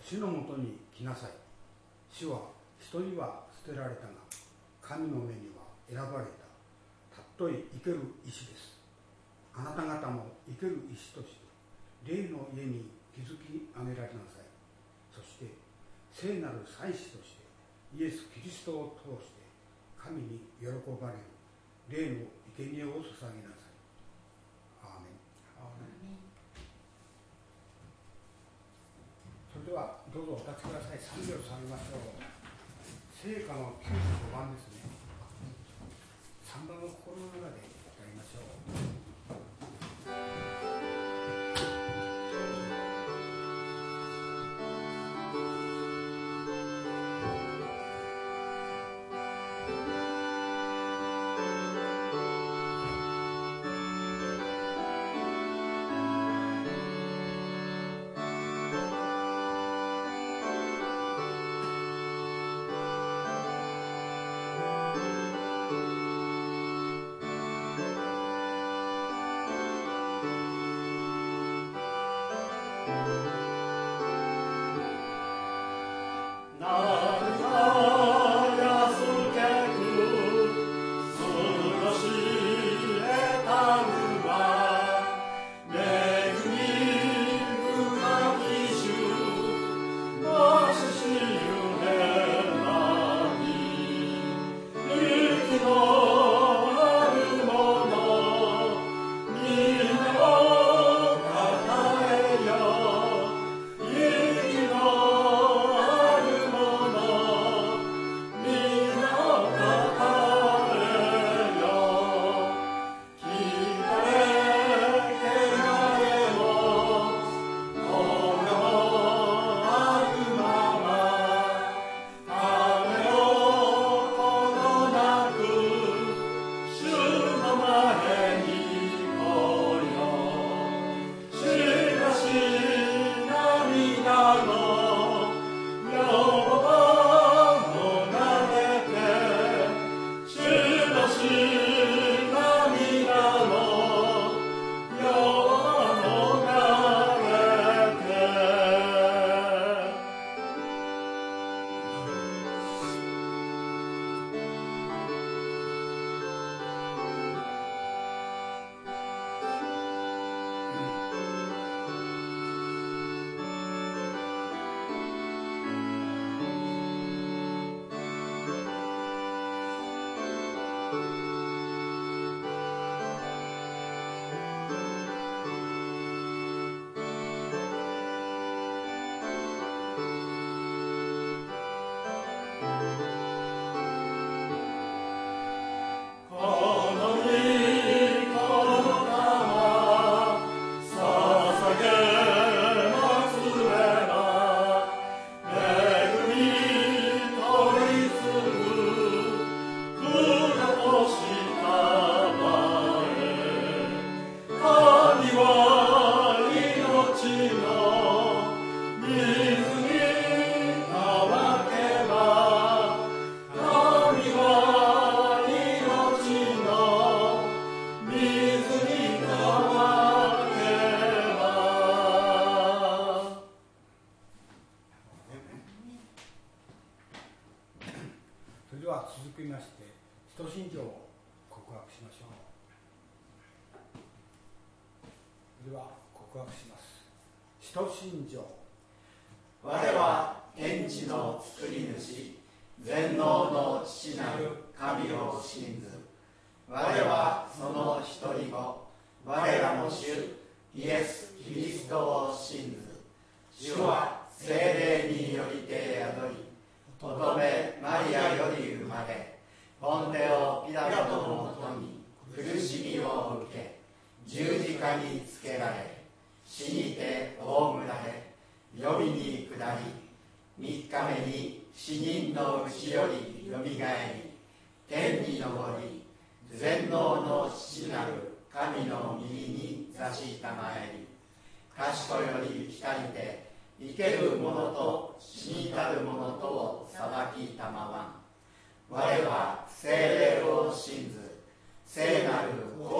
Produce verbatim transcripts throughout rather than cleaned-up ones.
主のもとに来なさい。主は一人は捨てられたが、神の目には選ばれたたっとい生ける石です。あなた方も生ける石として霊の家に築き上げられなさい。そして聖なる祭司としてイエス・キリストを通して神に喜ばれる霊の生贄を捧げなさい。アーメン。アーメン。それではどうぞお立ちください。賛美を捧げましょう。聖歌のきゅうじゅうごばんですね。さんばんを心の中で歌いましょう。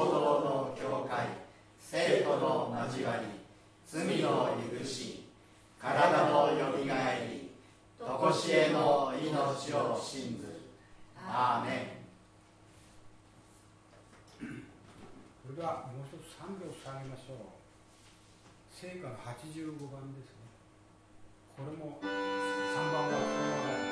生徒の交わり、罪の許し、 体のよみがえり、とこしえの命を信ずる。アーメン。 それではもう一つ賛美を捧げましょう。聖歌のはちじゅうごばんですね。これもさんばんはこのまま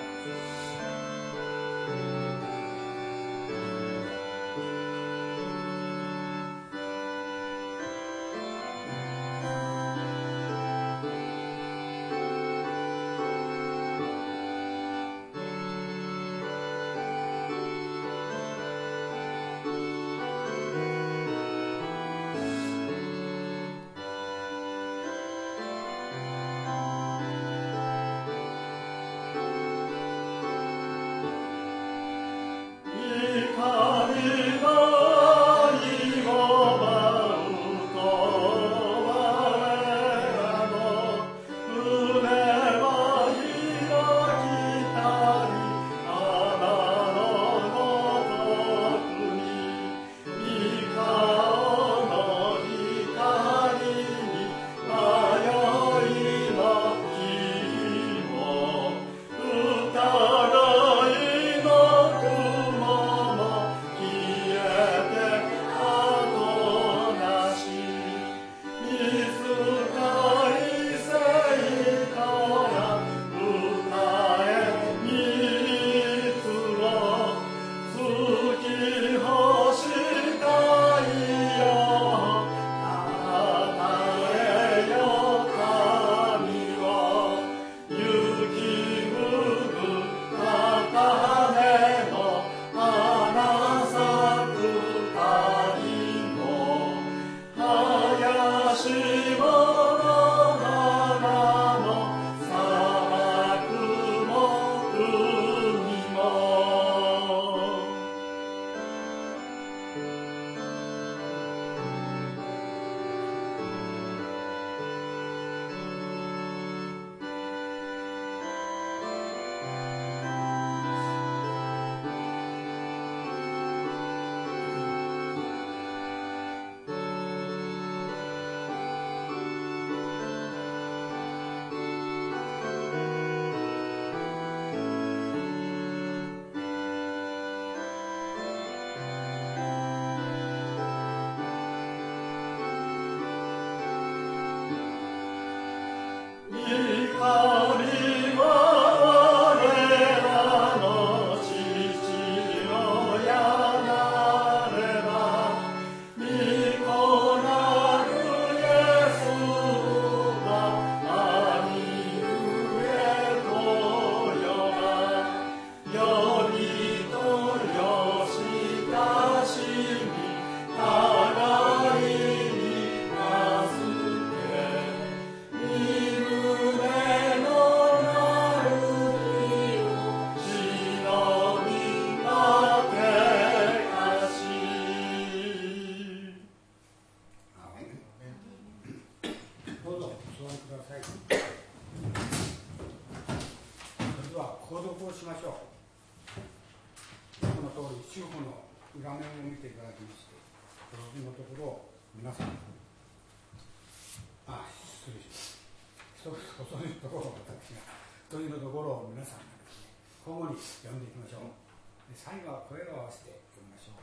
最後は声を合わせて読みましょう。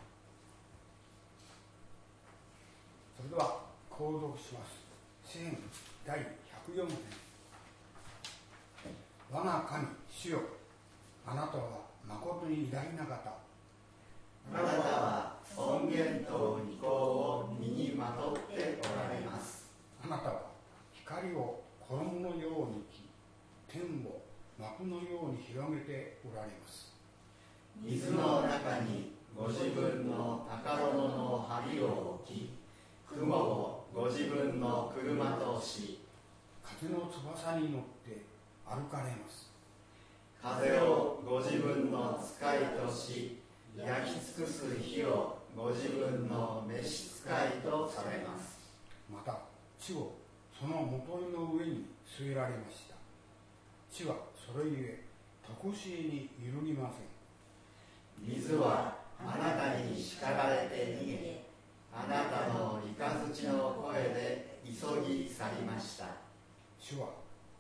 それでは購読します。詩編だいひゃくよん編。我が神主よ、あなたは誠に偉大な方。 あなたは尊厳と御子を身にまとっておられます。 あなたは光を衣のように着、天を幕のように広げておられます。 水の中にご自分の宝物の針を置き、雲をご自分の車とし、 風の翼に乗って歩かれます。 風をご自分の使いとし、焼き尽くす火をご自分の召し使いとされます。 また地をその元の上に据えられました。地はそれゆえとこしえに揺るぎません。 水はあなたに叱られて逃げ、あなたの雷の声で急ぎ去りました。 主は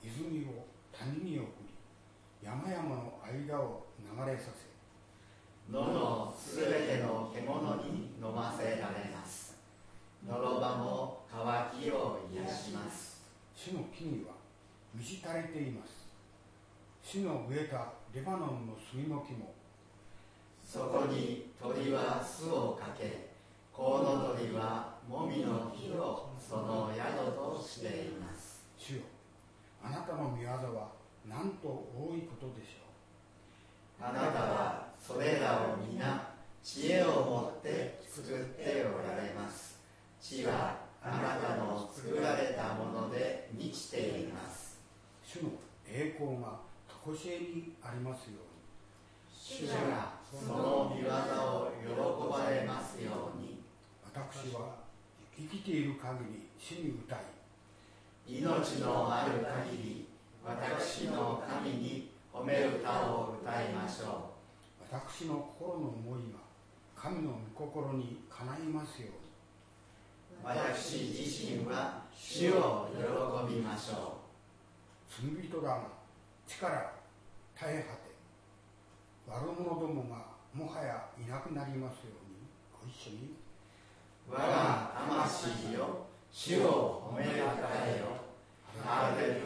泉を谷に送り、山々の間を流れさせ、 野のすべての獣に飲ませられます。のろばも渇きを癒します。 主の木々は満ち足りています。主の植えたレバノンの杉の木も、 そこに鳥は巣をかけ、コウノトリはもみの木をその宿としています。 主よ、あなたの御業はなんと多いことでしょう。 あなたはそれらを皆知恵を持って作っておられます。地はあなたの作られたもので満ちています。 主の栄光が常しえにありますように。 主がその御業を喜ばれますように。 私は生きている限り主に歌い、 命のある限り私の神に褒め歌を歌いましょう。私の心の思いが神の御心にかないますように。 私自身は主を喜びましょう。罪人らが力絶え果て、悪者どもがもはやいなくなりますように。ご一緒に。 我が魂よ、主を褒めたたえよ。ハレルヤ。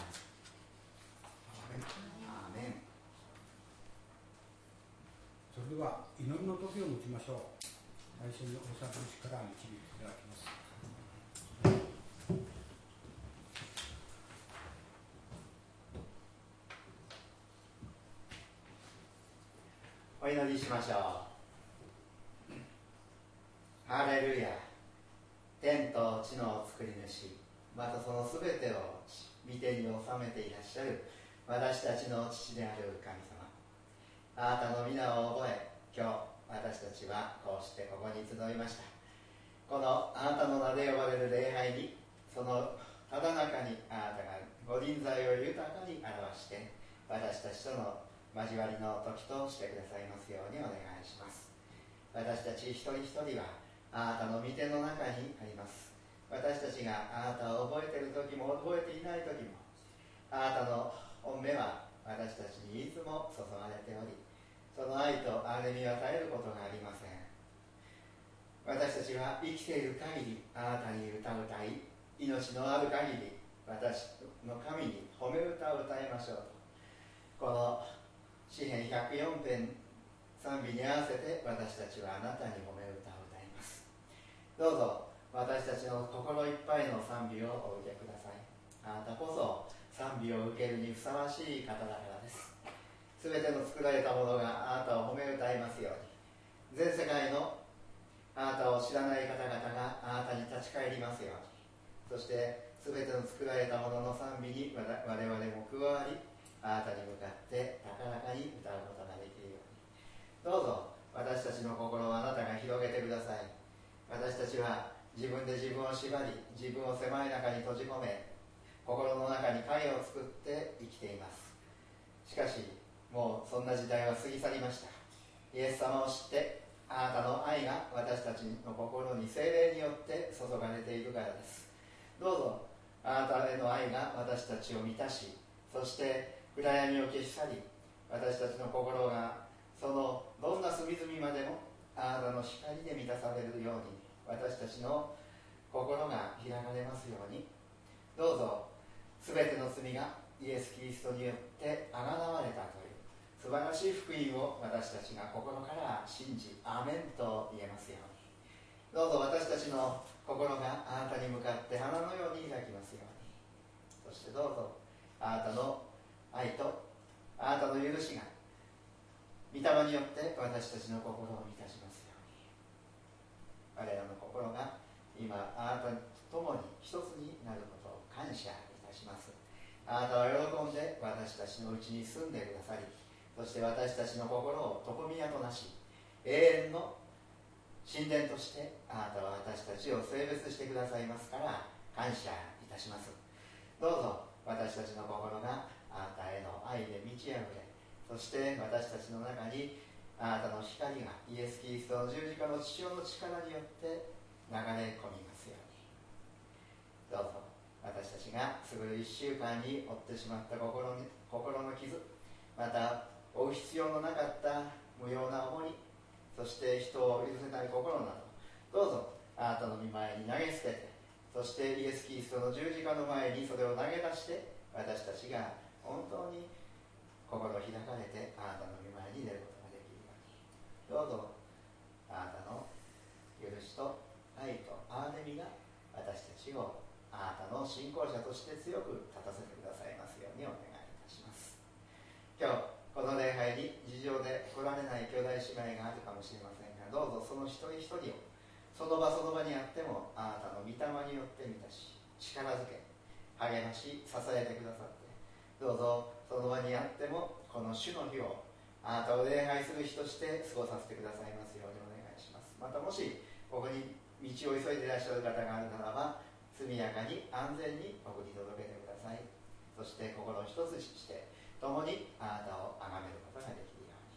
アーメン。 それでは祈りの時を持ちましょう。最初に大阪市から導いていただきます。 お祈りしましょう。ハレルヤ。天と地の作り主、またそのすべてを御手に収めていらっしゃる私たちの父である神様、あなたの皆を覚え、今日私たちはこうしてここに集いました。このあなたの名で呼ばれる礼拝に、そのただ中にあなたがご臨在を豊かに表して、私たちとの交わりの時としてくださいますようにお願いします。私たち一人一人はあなたの御手の中にあります。私たちがあなたを覚えている時も覚えていない時も、あなたの御目は私たちにいつも注がれており、その愛と憐れみは絶えることがありません。私たちは生きている限りあなたに歌う歌い、命のある限り私の神に褒め歌を歌いましょうと。この詩編ひゃくよん編賛美に合わせて私たちはあなたに褒め歌を歌います。どうぞ私たちの心いっぱいの賛美をお受けください。あなたこそ賛美を受けるにふさわしい方だからです。すべての作られたものがあなたを褒め歌いますように。全世界のあなたを知らない方々があなたに立ち返りますように。そしてすべての作られたものの賛美に我々も加わり、あなたに向かって高らかに歌うことができるように。どうぞ私たちの心をあなたが広げてください。私たちは自分で自分を縛り、自分を狭い中に閉じ込め、心の中に影を作って生きています。しかしもうそんな時代は過ぎ去りました。イエス様を知ってあなたの愛が私たちの心に聖霊によって注がれているからです。どうぞあなたへの愛が私たちを満たし、そして暗闇を消し去り、私たちの心がそのどんな隅々までもあなたの光で満たされるように、私たちの心が開かれますように。どうぞすべての罪がイエス・キリストによってあがなわれたという素晴らしい福音を私たちが心から信じ、アーメンと言えますように。どうぞ私たちの心があなたに向かって花のように開きますように。そしてどうぞあなたの愛とあなたの許しが御霊によって私たちの心を満たしますように。我らの心が今あなたと共に一つになることを感謝いたします。あなたは喜んで私たちのうちに住んでくださり、そして私たちの心を常宮となし、永遠の神殿としてあなたは私たちを性別してくださいますから感謝いたします。どうぞ私たちの心があなたへの愛で満ち溢れ、そして私たちの中にあなたの光がイエス・キリストの十字架の父親の力によって流れ込みますように。どうぞ私たちが過ごるいっしゅうかんに負ってしまった心に心の傷、また負う必要のなかった無用な重荷、そして人を許せない心など、どうぞあなたの御前に投げ捨てて、そしてイエス・キリストの十字架の前にそれを投げ出して、私たちが本当に心を開かれてあなたの御前に出ることができるように、どうぞあなたの許しと愛と憐れみが私たちをあなたの信仰者として強く立たせてくださいますようにお願いいたします。今日この礼拝に事情で来られない兄弟姉妹があるかもしれませんが、どうぞその一人一人をその場その場にあってもあなたの御霊によって満たし、力づけ、励まし、支えてくださって、どうぞその場にあってもこの主の日をあなたを礼拝する日として過ごさせてくださいますようにお願いします。またもしここに道を急いでいらっしゃる方があるならば、速やかに安全に送り届けてください。そして心を一つにして共にあなたを崇めることができるように、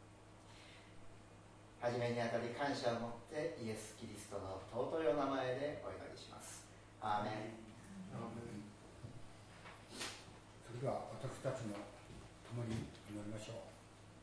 初めにあたり感謝を持ってイエス・キリストの尊いお名前でお祈りします。アーメン。 それでは私たちも共に祈りましょう。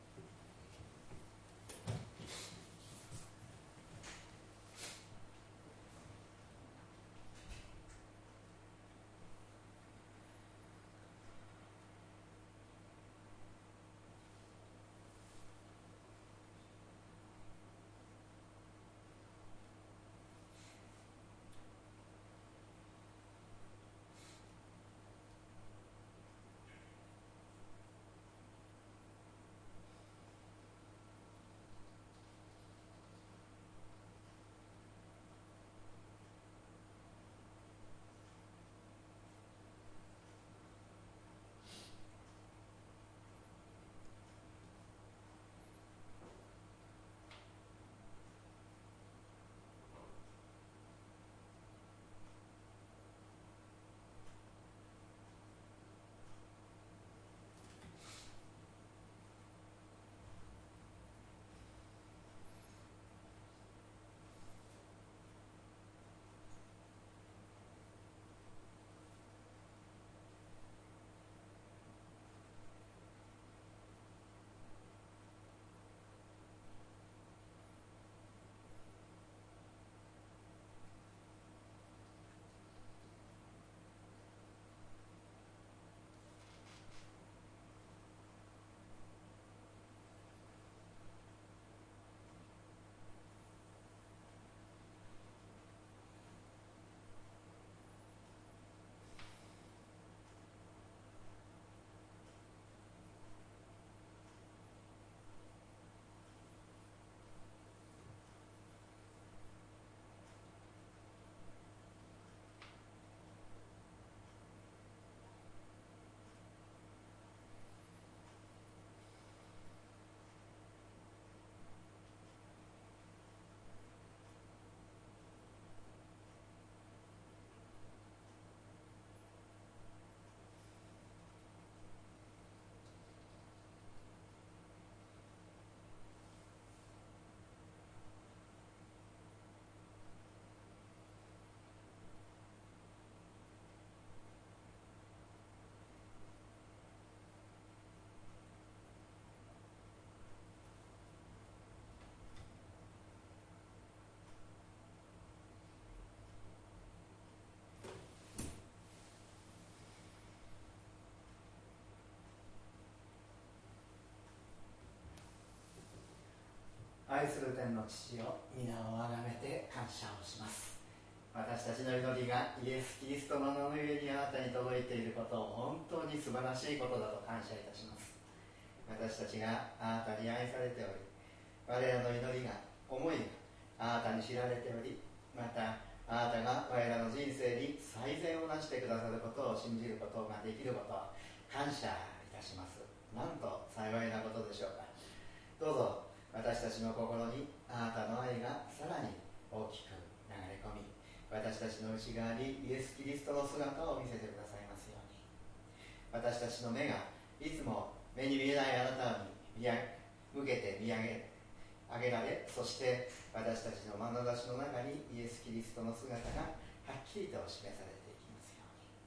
愛する天の父よ、皆をあがめて感謝をします。私たちの祈りがイエス・キリストの名の上にあなたに届いていることを本当に素晴らしいことだと感謝いたします。私たちがあなたに愛されており、我らの祈りが、思いがあなたに知られており、またあなたが我らの人生に最善をなしてくださることを信じることができることを感謝いたします。なんと幸いなことでしょうか。どうぞ私たちの心にあなたの愛がさらに大きく流れ込み、私たちの内側にイエス・キリストの姿を見せてくださいますように、私たちの目がいつも目に見えないあなたに見上げ向けて見上げ上げられ、そして私たちの眼差しの中にイエス・キリストの姿がはっきりと示されていきますように、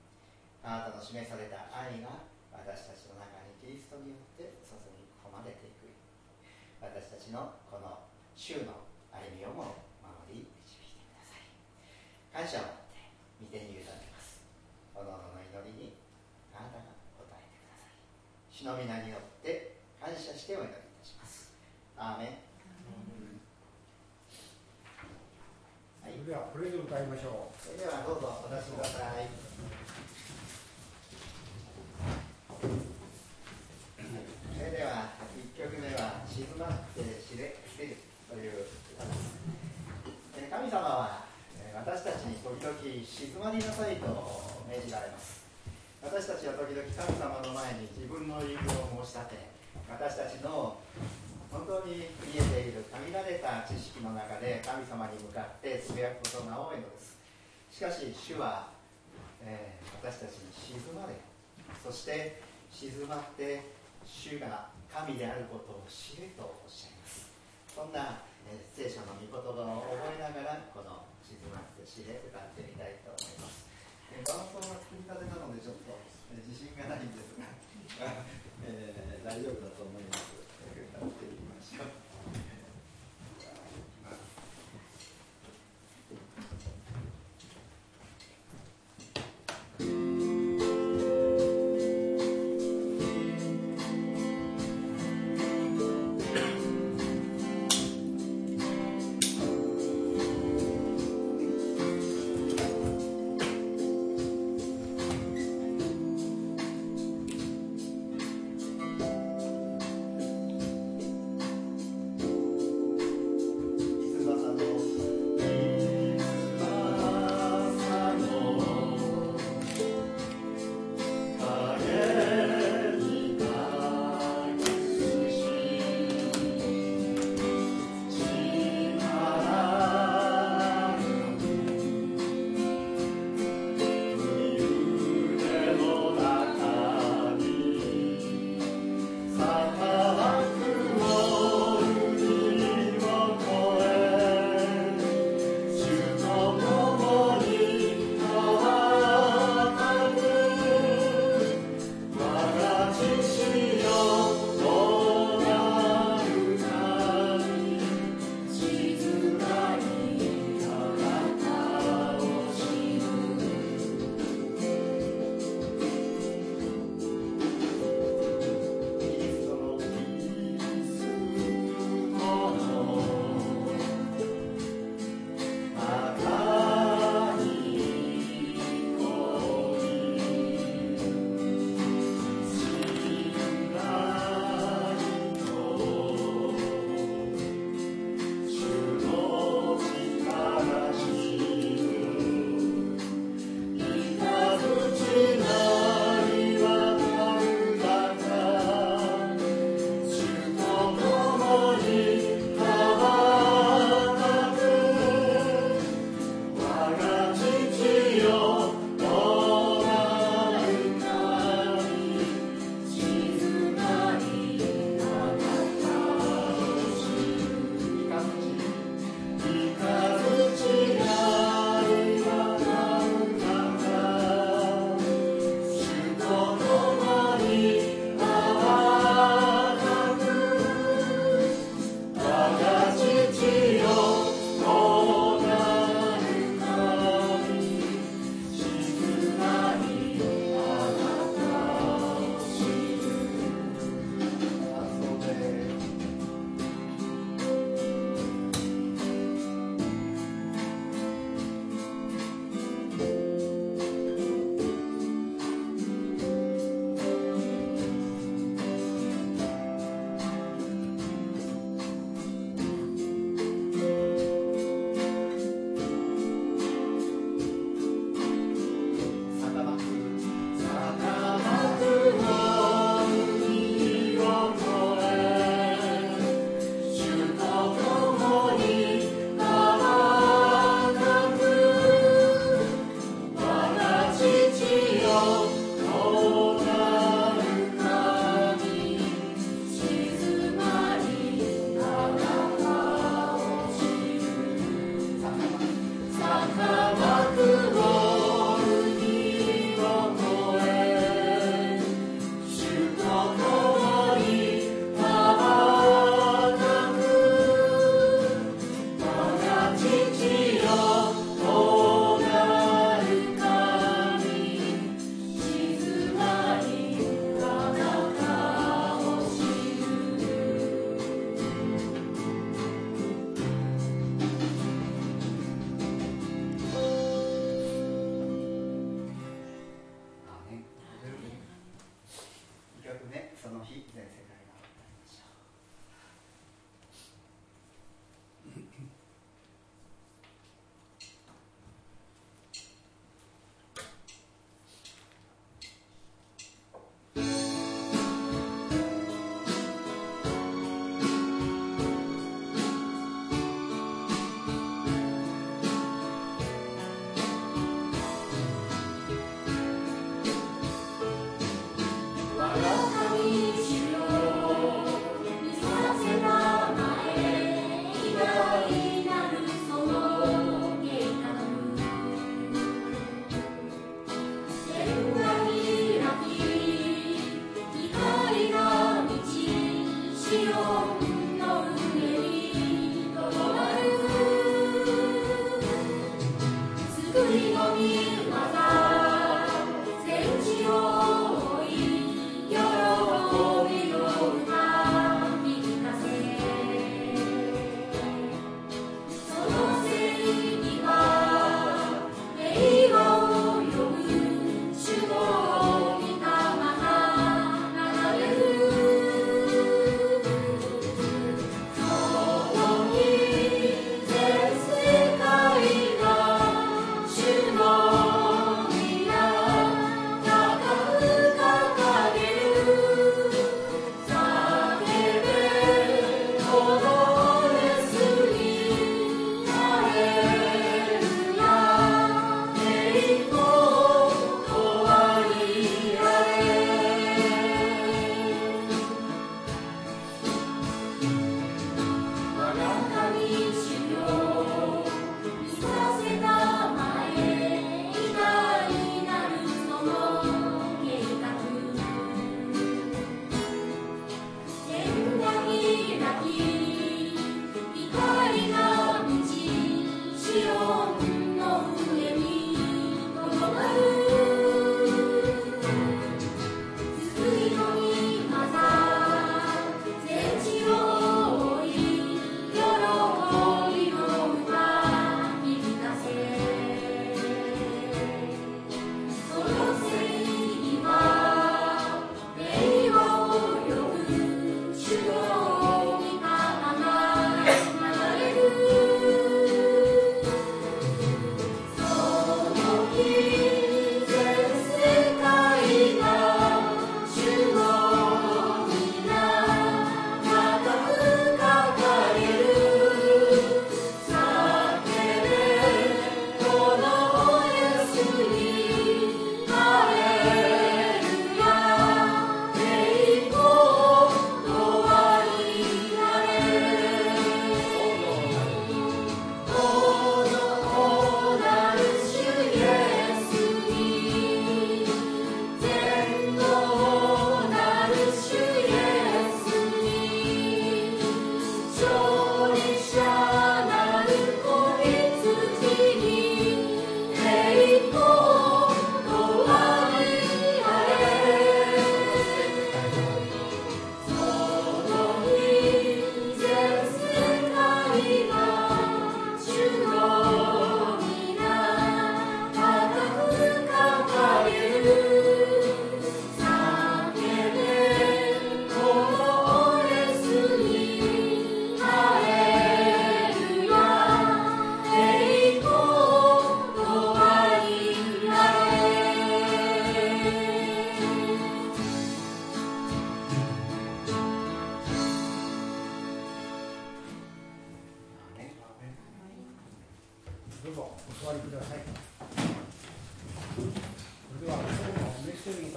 あなたの示された愛が私たちの中にキリストによって注ぎ込まれていく。私たちのこの週の歩みをも守り導いてください。感謝を持って御手に委ねます。おのおのの祈りにあなたが答えてください。主の皆によって感謝してお祈りいたします。アーメン。はい、 それではこれで歌いましょう。 それではどうぞお出しください。それではいっきょくめは「静まって知れ知る」という歌です。神様は私たちに時々静まりなさいと命じられます。私たちは時々神様の前に自分の言い分を申し立て、私たちの本当に見えている限られた知識の中で神様に向かってつぶやくことが多いのです。しかし主は、えー、私たちに静まれ、そして静まって主が神であることを知れとおっしゃいます。そんな、えー、聖書の御言葉を覚えながらこの静まって知れ歌ってみたいと思います。えー、伴奏が作りたてなのでちょっと、えー、自信がないんですが、えー、大丈夫だと思います。歌っていきましょう。「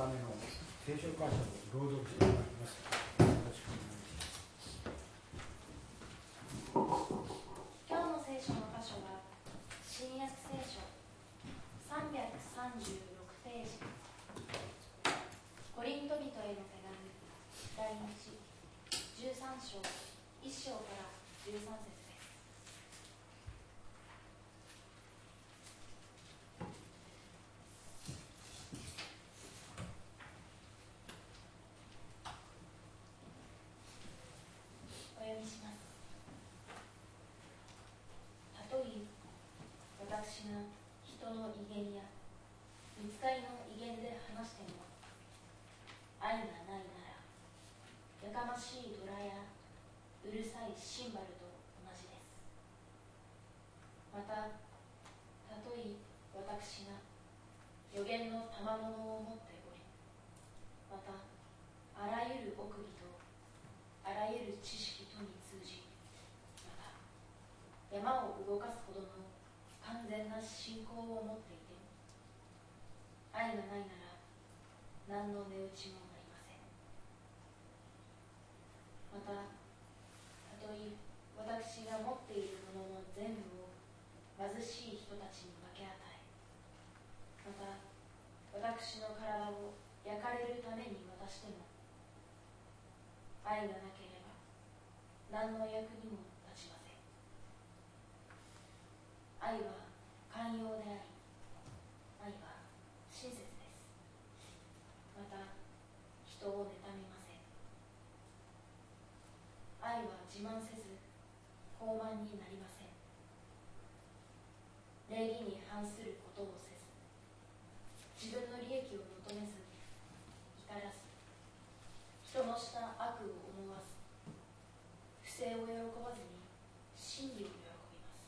ための聖書箇所を朗読してまいります。よろしくお願いします。 今日の聖書の箇所は新約聖書さんびゃくさんじゅうろくページ、コリント人への手紙第一じゅうさん章いっ章からじゅうさん節です。お読みします。たとえ私が人の威厳や御使いの威厳で話しても、愛がないならやかましいドラやうるさいシンバルと同じです。また、たとえ私が予言の賜物を持っており、またあらゆる奥義とあらゆる知識とに通じ、また山を動かすほどの完全な信仰を持っていても、愛がないなら何の値打ちもなりません。また、たとえ私が持っているものの全部を貧しい人たちに分け与え、また私の体を焼かれるために渡しても、愛がなければ何の役にも立ちません。愛は寛容であり、愛は親切です。また人を妬みません。愛は自慢せず傲慢になりません。礼儀に反することをせず、自分の利益を求めず怒らず、人のした悪を思わず、不正を喜ばずに真理を喜びます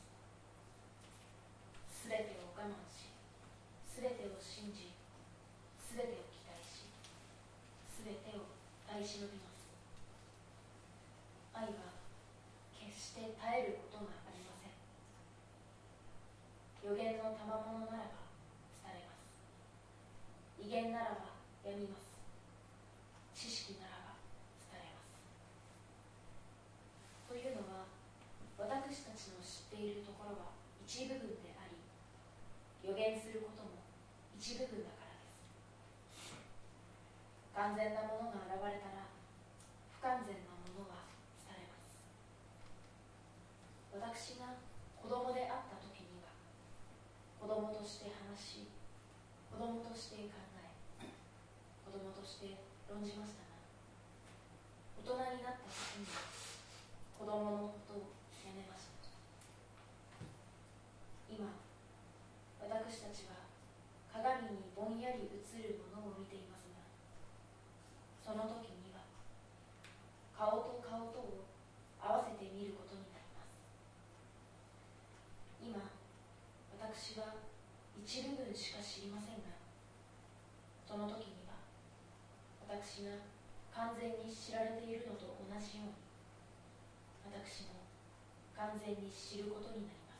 。すべてを我慢し、すべてを信じ、すべてを期待し、すべてを耐え忍びます。愛は決して耐えることがありません。予言の賜物ならば伝えます。威厳ならばやみます。知識ならば伝えます。というのは、私たちの知っているところは一部分であり、予言することも一部分だからです。完全なものが現れたら、不完全なものは伝えます。私が子供であった時には、子供として話し、子供として考え、子供として論じましたが、大人になった時には子供のことをやめました。今、私たちは鏡にぼんやり映るものを見ていますが、その時には顔と顔とを合わせて見ることになります。今、私は一部分しか知りませんが、その時には私が完全に知られているのと同じように、私も完全に知ることになります。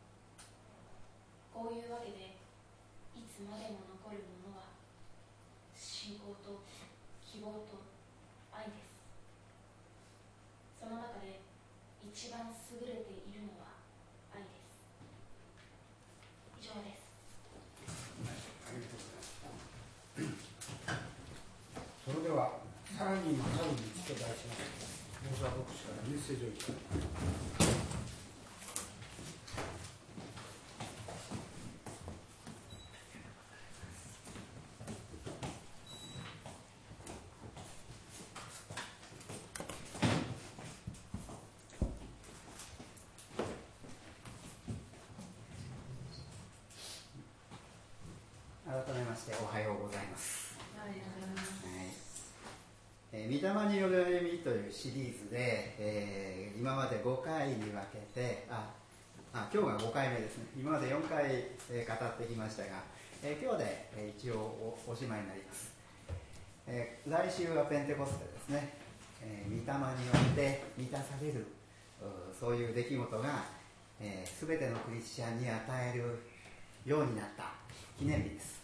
こういうわけで、いつまでも残るものは信仰と希望と愛です。その中で一番優れているのは愛です。以上です。 ありがとうございます。それでは、さらに勝る道と題しまして、大沢牧師からメッセージをいただきます。 改めましておはようございます。はい、えー、御霊による歩みというシリーズで、えー、今までごかいに分けてああ今日がごかいめですね。今までよんかい、えー、語ってきましたが、えー、今日で、えー、一応 お, おしまいになります。えー、来週はペンテコステですね。えー、御霊によって満たされるそういう出来事が、えー、全てのクリスチャンに与えるようになった記念日です。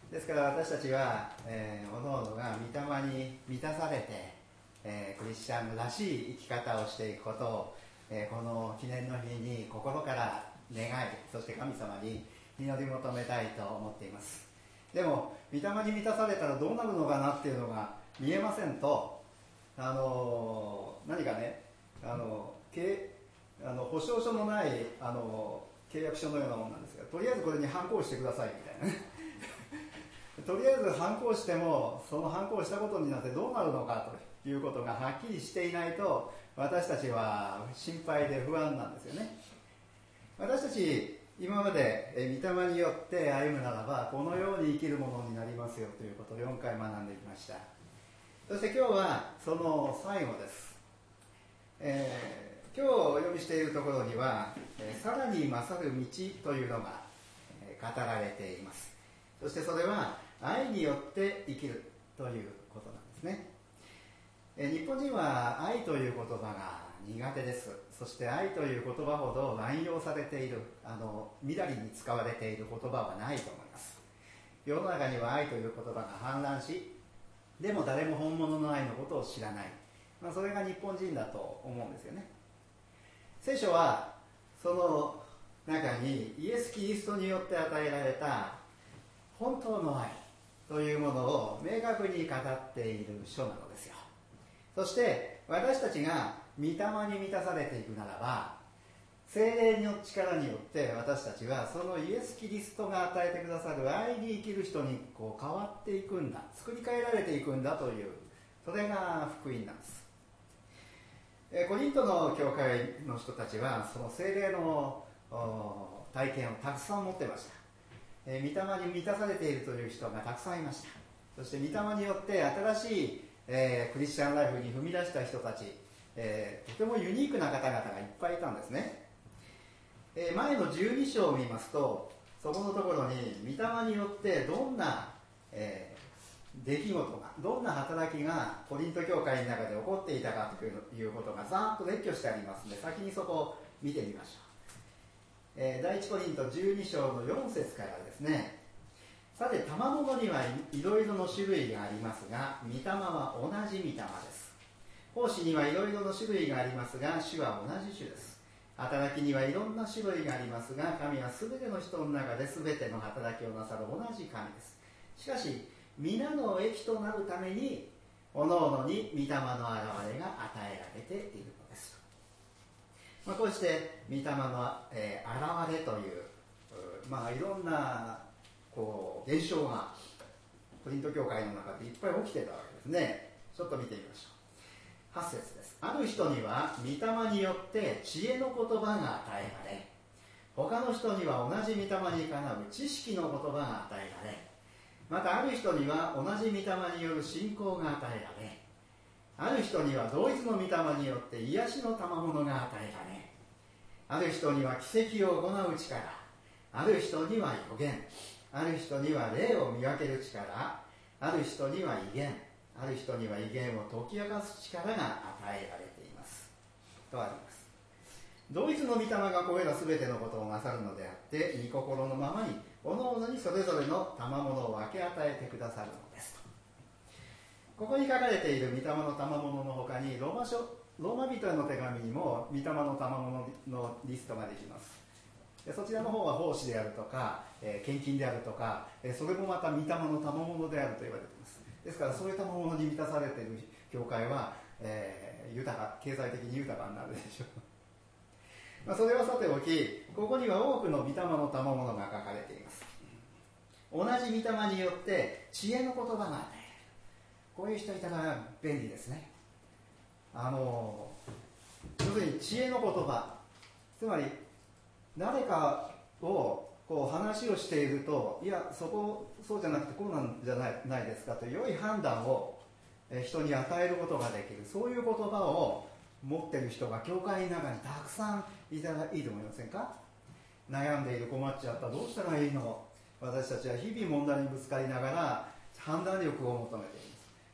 ですから私たちは、えー、各々が御霊に満たされて、えー、クリスチャンらしい生き方をしていくことを、えー、この記念の日に心から願い、そして神様に祈り求めたいと思っています。でも御霊に満たされたらどうなるのかなっていうのが見えませんと、あのー、何かね、あのー、あの保証書のない、あのー、契約書のようなものなんですが、とりあえずこれに反抗してくださいみたいなねとりあえず反抗してもその反抗したことになってどうなるのかということがはっきりしていないと、私たちは心配で不安なんですよね。私たち今まで御霊によって歩むならばこのように生きるものになりますよということをよんかい学んできました。そして今日はその最後です。えー、今日お読みしているところには、えー、さらに勝る道というのが、えー、語られています。そしてそれは愛によって生きるということなんですね。えー、日本人は愛という言葉が苦手です。そして愛という言葉ほど乱用されている、あのみだりに使われている言葉はないと思います。世の中には愛という言葉が氾濫し、でも誰も本物の愛のことを知らない、まあ、それが日本人だと思うんですよね。聖書はその中にイエス・キリストによって与えられた本当の愛というものを明確に語っている書なのですよ。そして私たちが御霊に満たされていくならば、聖霊の力によって私たちはそのイエス・キリストが与えてくださる愛に生きる人にこう変わっていくんだ、作り変えられていくんだという、それが福音なんです。えコリントの教会の人たちはその聖霊の体験をたくさん持ってました。え御霊に満たされているという人がたくさんいました。そして御霊によって新しい、えー、クリスチャンライフに踏み出した人たち、えー、とてもユニークな方々がいっぱいいたんですね。えー、前のじゅうに章を見ますと、そこのところに御霊によってどんな、えー、出来事が、どんな働きがコリント教会の中で起こっていたかということがざーっと列挙してありますので、先にそこを見てみましょう。えー、第一コリントじゅうに章のよん節からですね。さて賜物にはいろいろの種類がありますが、御霊は同じ御霊です。奉仕にはいろいろの種類がありますが、主は同じ主です。働きにはいろんな種類がありますが、神はすべての人の中ですべての働きをなさる同じ神です。しかし皆の益となるために各々に御霊の現れが与えられているのです。まあ、こうして御霊の、えー、現れという、まあ、いろんなこう現象がコリント教会の中でいっぱい起きてたわけですね。ちょっと見てみましょう。はち節です。ある人には御霊によって知恵の言葉が与えられ、他の人には同じ御霊にかなう知識の言葉が与えられ、またある人には同じ御霊による信仰が与えられ、ある人には同一の御霊によって癒しの賜物が与えられ、ある人には奇跡を行う力、ある人には予言、ある人には霊を見分ける力、ある人には異言、ある人には異言を解き明かす力が与えられていますとあります。同一の御霊がこれら全てのことをなさるのであって、御心のままに各々にそれぞれの賜物を分け与えてくださるのですと。ここに書かれている御霊の賜物の他に、ローマ書ローマ人への手紙にも御霊の賜物のリストができます。そちらの方は奉仕であるとか、えー、献金であるとか、えー、それもまた御霊の賜物であると言われています。ですからそういう賜物に満たされている教会は、えー、豊か、経済的に豊かになるでしょうまあそれはさておき、ここには多くの御霊の賜物が書かれています。同じ御霊によって知恵の言葉が与えられる。こういう人いたら便利ですね。あの要するに知恵の言葉、つまり誰かをこう話をしていると、いやそこそうじゃなくてこうなんじゃない、ないですかという良い判断を人に与えることができる、そういう言葉を持っている人が教会の中にたくさんいたらいいと思いませんか。悩んでいる、困っちゃった、どうしたらいいの。私たちは日々問題にぶつかりながら判断力を求めています。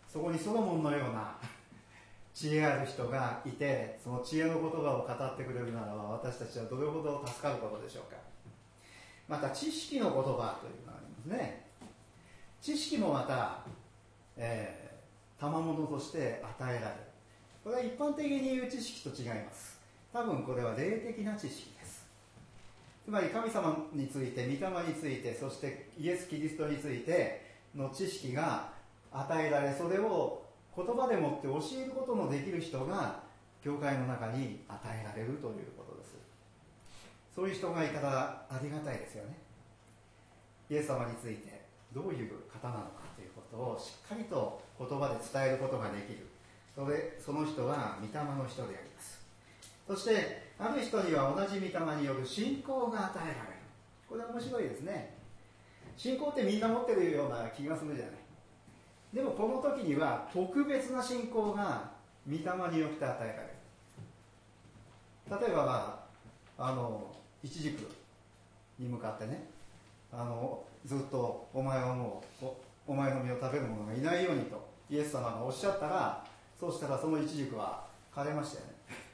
そこにソロモンのような知恵ある人がいて、その知恵の言葉を語ってくれるならば、私たちはどれほど助かることでしょうか。また知識の言葉というのがありますね。 知識もまた、えー、賜物として与えられる。これは一般的に言う知識と違います。多分これは霊的な知識です。つまり神様について、御霊について、そしてイエス・キリストについての知識が与えられ、それを言葉でもって教えることのできる人が教会の中に与えられるということです。そういう人がいたらありがたいですよね。イエス様についてどういう方なのかということをしっかりと言葉で伝えることができる。それその人は御霊の人であります。そしてある人には同じ御霊による信仰が与えられる。これは面白いですね。信仰ってみんな持ってるような気がするじゃない。でもこの時には特別な信仰が御霊によって与えられる。例えば、まあ、あのイチジクに向かってね、あのずっとお前はもう お, お前の実を食べる者がいないようにとイエス様がおっしゃったら、そうしたらそのイチジクは枯れましたよね。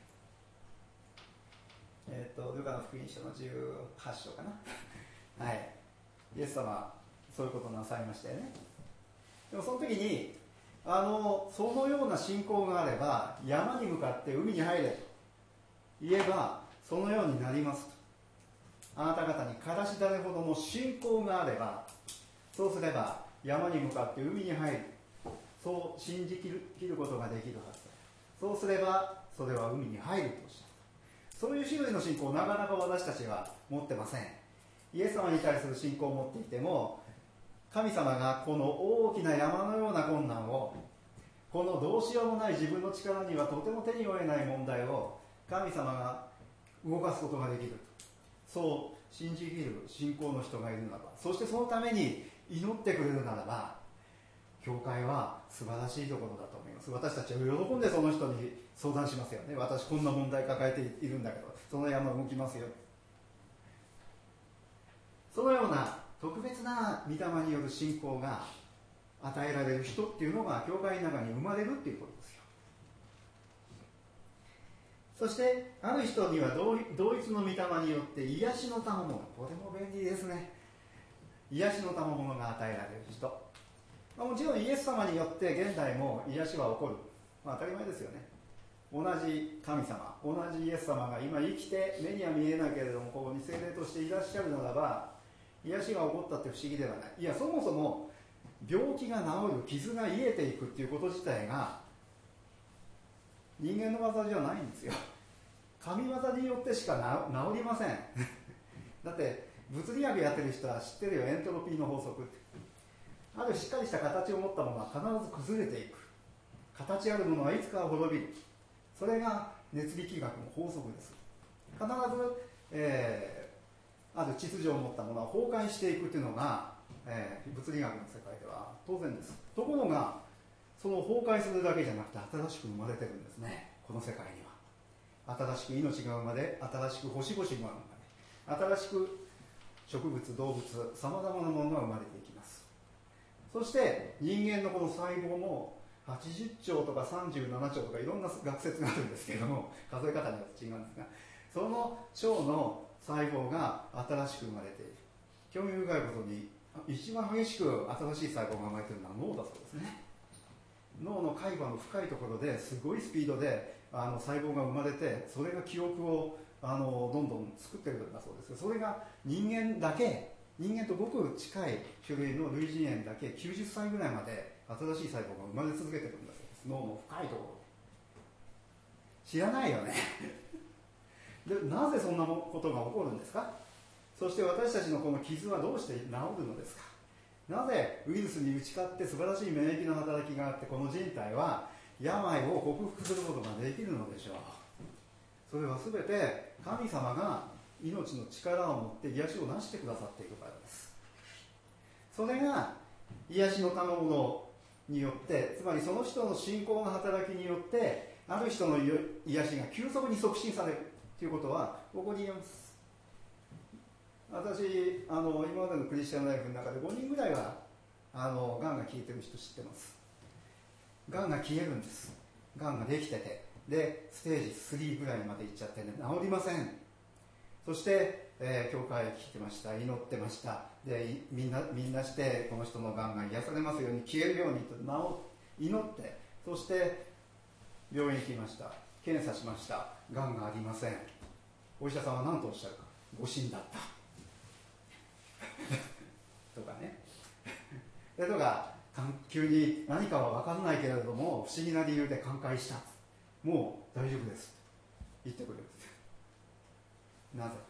えっとルカの福音書のじゅうはち章かなはい、イエス様そういうことをなさいましたよね。でもその時にあのそのような信仰があれば山に向かって海に入れと言えばそのようになりますと。あなた方にからし種ほどの信仰があれば、そうすれば山に向かって海に入る、そう信じきる、きることができるはずだ。そうすればそれは海に入るとおっしゃった。そういう種類の信仰をなかなか私たちは持ってません。イエス様に対する信仰を持っていても、神様がこの大きな山のような困難を、このどうしようもない自分の力にはとても手に負えない問題を神様が動かすことができる、そう信じきる信仰の人がいるならば、そしてそのために祈ってくれるならば、教会は素晴らしいところだと思います。私たちは喜んでその人に相談しますよね。私こんな問題抱えているんだけど、その山動きますよ。そのような特別な御霊による信仰が与えられる人っていうのが教会の中に生まれるっていうことですよ。そしてある人には同一の御霊によって癒しの賜物、これも便利ですね。癒しの賜物が与えられる人、もちろんイエス様によって現代も癒しは起こる、まあ、当たり前ですよね。同じ神様、同じイエス様が今生きて目には見えないけれどもここに聖霊としていらっしゃるならば、癒しが起こったって不思議ではない。いや、そもそも病気が治る、傷が癒えていくっていうこと自体が人間の技じゃないんですよ。神業によってしか治りませんだって物理学やってる人は知ってるよ、エントロピーの法則って。あるしっかりした形を持ったものは必ず崩れていく。形あるものはいつかは滅びる。それが熱力学の法則です。必ず、えー、ある秩序を持ったものは崩壊していくというのが、えー、物理学の世界では当然です。ところがその崩壊するだけじゃなくて新しく生まれてるんですね。この世界には新しく命が生まれ、新しく星々が生まれ、新しく植物、動物、さまざまなものが生まれていきます。そして人間のこの細胞もはちじゅっちょうとかさんじゅうななちょうとかいろんな学説があるんですけれども、数え方によって違うんですが、その腸の細胞が新しく生まれている。興味深いことに一番激しく新しい細胞が生まれているのは脳だそうですね。脳の海馬の深いところですごいスピードであの細胞が生まれて、それが記憶をあのどんどん作っているんだそうです。それが人間だけ、人間とごく近い種類の類人猿だけきゅうじゅっさいぐらいまで新しい細胞が生まれ続けているんだそうです。脳の深いところ。知らないよねで、なぜそんなことが起こるんですか。そして私たちのこの傷はどうして治るのですか。なぜウイルスに打ち勝って素晴らしい免疫の働きがあって、この人体は病を克服することができるのでしょう。それはすべて神様が命の力を持って癒しをなしてくださっているからです。それが癒しの賜物によって、つまりその人の信仰の働きによってある人の癒しが急速に促進されるということは起こり得ます。私あの今までのクリスチャンライフの中でごにんぐらいはあのがんが消えてる人知ってます。がんが消えるんです。がんができてて、でステージスリーぐらいまでいっちゃってね、治りません。そして、 えー、教会来てました、祈ってました。でみんなみんなしてこの人のがんが癒されますように、消えるようにと治祈って、そして病院行きました。検査しました。がんがありません。お医者さんは何とおっしゃるか。誤診だったとかね。それとか急に何かは分からないけれども不思議な理由で寛解した、もう大丈夫です言ってくれる。なぜ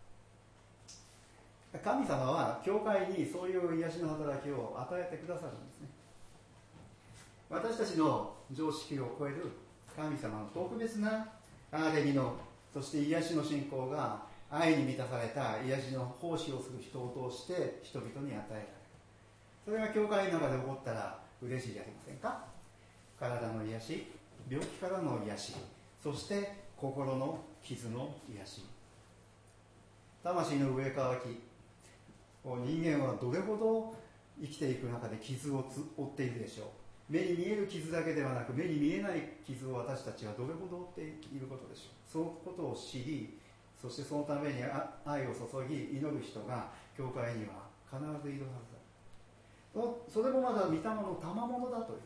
神様は教会にそういう癒しの働きを与えてくださるんですね。私たちの常識を超える神様の特別な憐れみの、そして癒しの信仰が愛に満たされた癒しの奉仕をする人を通して人々に与えられる。それが教会の中で起こったら嬉しいじゃありませんか。体の癒し、病気からの癒し、そして心の傷の癒し、魂の上乾き、人間はどれほど生きていく中で傷を負っているでしょう。目に見える傷だけではなく、目に見えない傷を私たちはどれほど負っていることでしょう。そのことを知り、そしてそのために愛を注ぎ祈る人が教会には必ずいるはずだ。それもまだ御霊の賜物だという。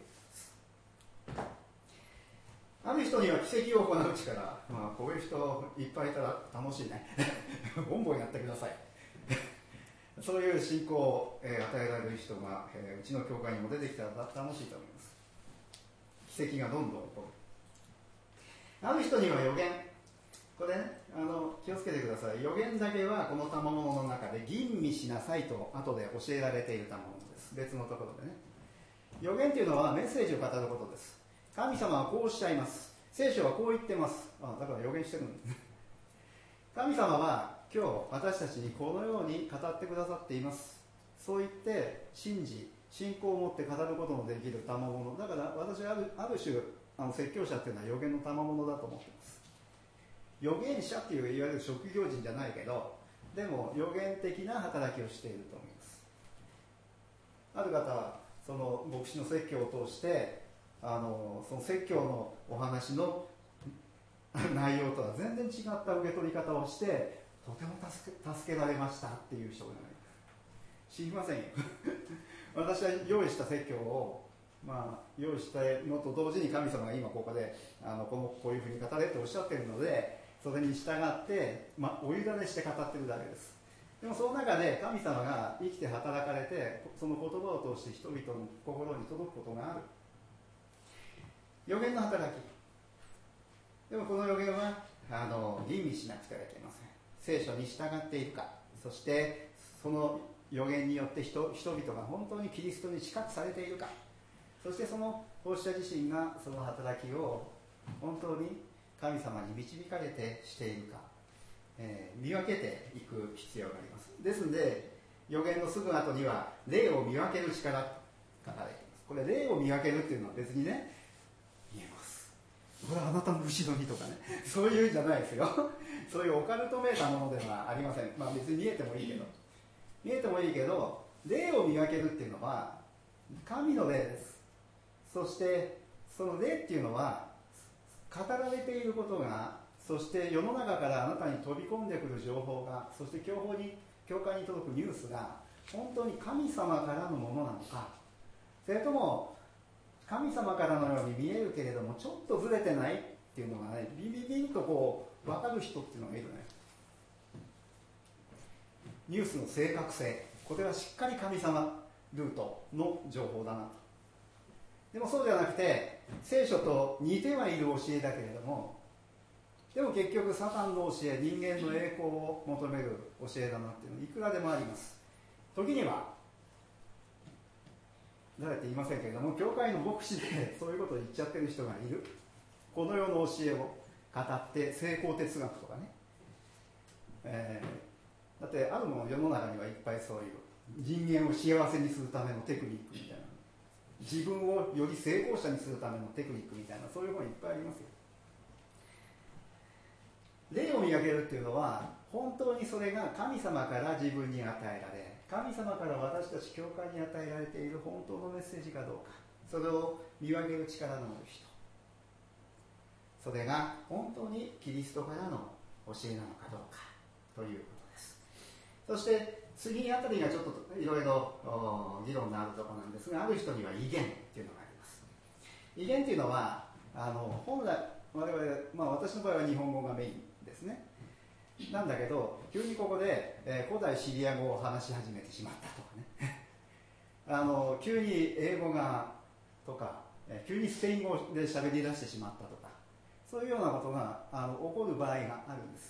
ある人には奇跡を行う力、まあ、こういう人いっぱいいたら楽しいねボンボンやってくださいそういう信仰を、えー、与えられる人が、えー、うちの教会にも出てきたら楽しいと思います。奇跡がどんどん起こる。ある人には予言、これね、あの気をつけてください。予言だけはこの賜物の中で吟味しなさいと後で教えられている賜物です。別のところでね。予言というのはメッセージを語ることです。神様はこうおっしゃいます。聖書はこう言ってます。あ、だから予言してるんですね。神様は今日私たちにこのように語ってくださっています。そう言って信じ、信仰を持って語ることのできる賜物だから、私はある、ある種あの説教者っていうのは予言の賜物だと思っています。預言者っていういわゆる職業人じゃないけど、でも予言的な働きをしていると思います。ある方はその牧師の説教を通してあのその説教のお話の内容とは全然違った受け取り方をしてとても助け、助けられましたっていう人がいます。知りませんよ私は用意した説教を、まあ、用意したのと同時に神様が今ここであの こ, のこういうふうに語れっておっしゃっているので、それに従って、まあ、お委ねして語ってるだけです。でもその中で神様が生きて働かれて、その言葉を通して人々の心に届くことがある。予言の働き。でもこの予言はあの吟味しなくてはいけません。聖書に従っているか、そしてその予言によって 人, 人々が本当にキリストに近くされているか、そしてその奉仕者自身がその働きを本当に神様に導かれてしているか、えー、見分けていく必要があります。ですので予言のすぐ後には霊を見分ける力と書かれています。これ霊を見分けるっていうのは別にね、見えます、これはあなたの後ろにとかね、そういうんじゃないですよそういうオカルトめいたものではありません。まあ別に見えてもいいけど見えてもいいけど霊を見分けるっていうのは神の霊です。そしてその霊っていうのは語られていることが、そして世の中からあなたに飛び込んでくる情報が、そして教法に教会に届くニュースが本当に神様からのものなのか、それとも神様からのように見えるけれどもちょっとずれてないっていうのがね、ビビビンとこう分かる人っていうのがいるね。ニュースの正確性、これはしっかり神様ルートの情報だなと。でもそうではなくて、聖書と似てはいる教えだけれども、でも結局サタンの教え、人間の栄光を求める教えだなっていうのいくらでもあります。時には誰って言いませんけれども、教会の牧師でそういうことを言っちゃってる人がいる。この世の教えを語って成功哲学とかね、えー、だってあるもの世の中にはいっぱいそういう人間を幸せにするためのテクニックみたいな、自分をより成功者にするためのテクニックみたいな、そういう本いっぱいありますよ。霊を見分けるっていうのは本当にそれが神様から自分に与えられ、神様から私たち教会に与えられている本当のメッセージかどうか、それを見分ける力のある人、それが本当にキリストからの教えなのかどうかということです。 そして次あたりがちょっといろいろ議論のあるところなんですが、ある人には威厳っていうのがあります。威厳っていうのはあの本来我々、まあ、私の場合は日本語がメインですね。なんだけど急にここで、えー、古代シリア語を話し始めてしまったとかねあの急に英語がとか、えー、急にスペイン語で喋り出してしまったとか、そういうようなことがあの起こる場合があるんです。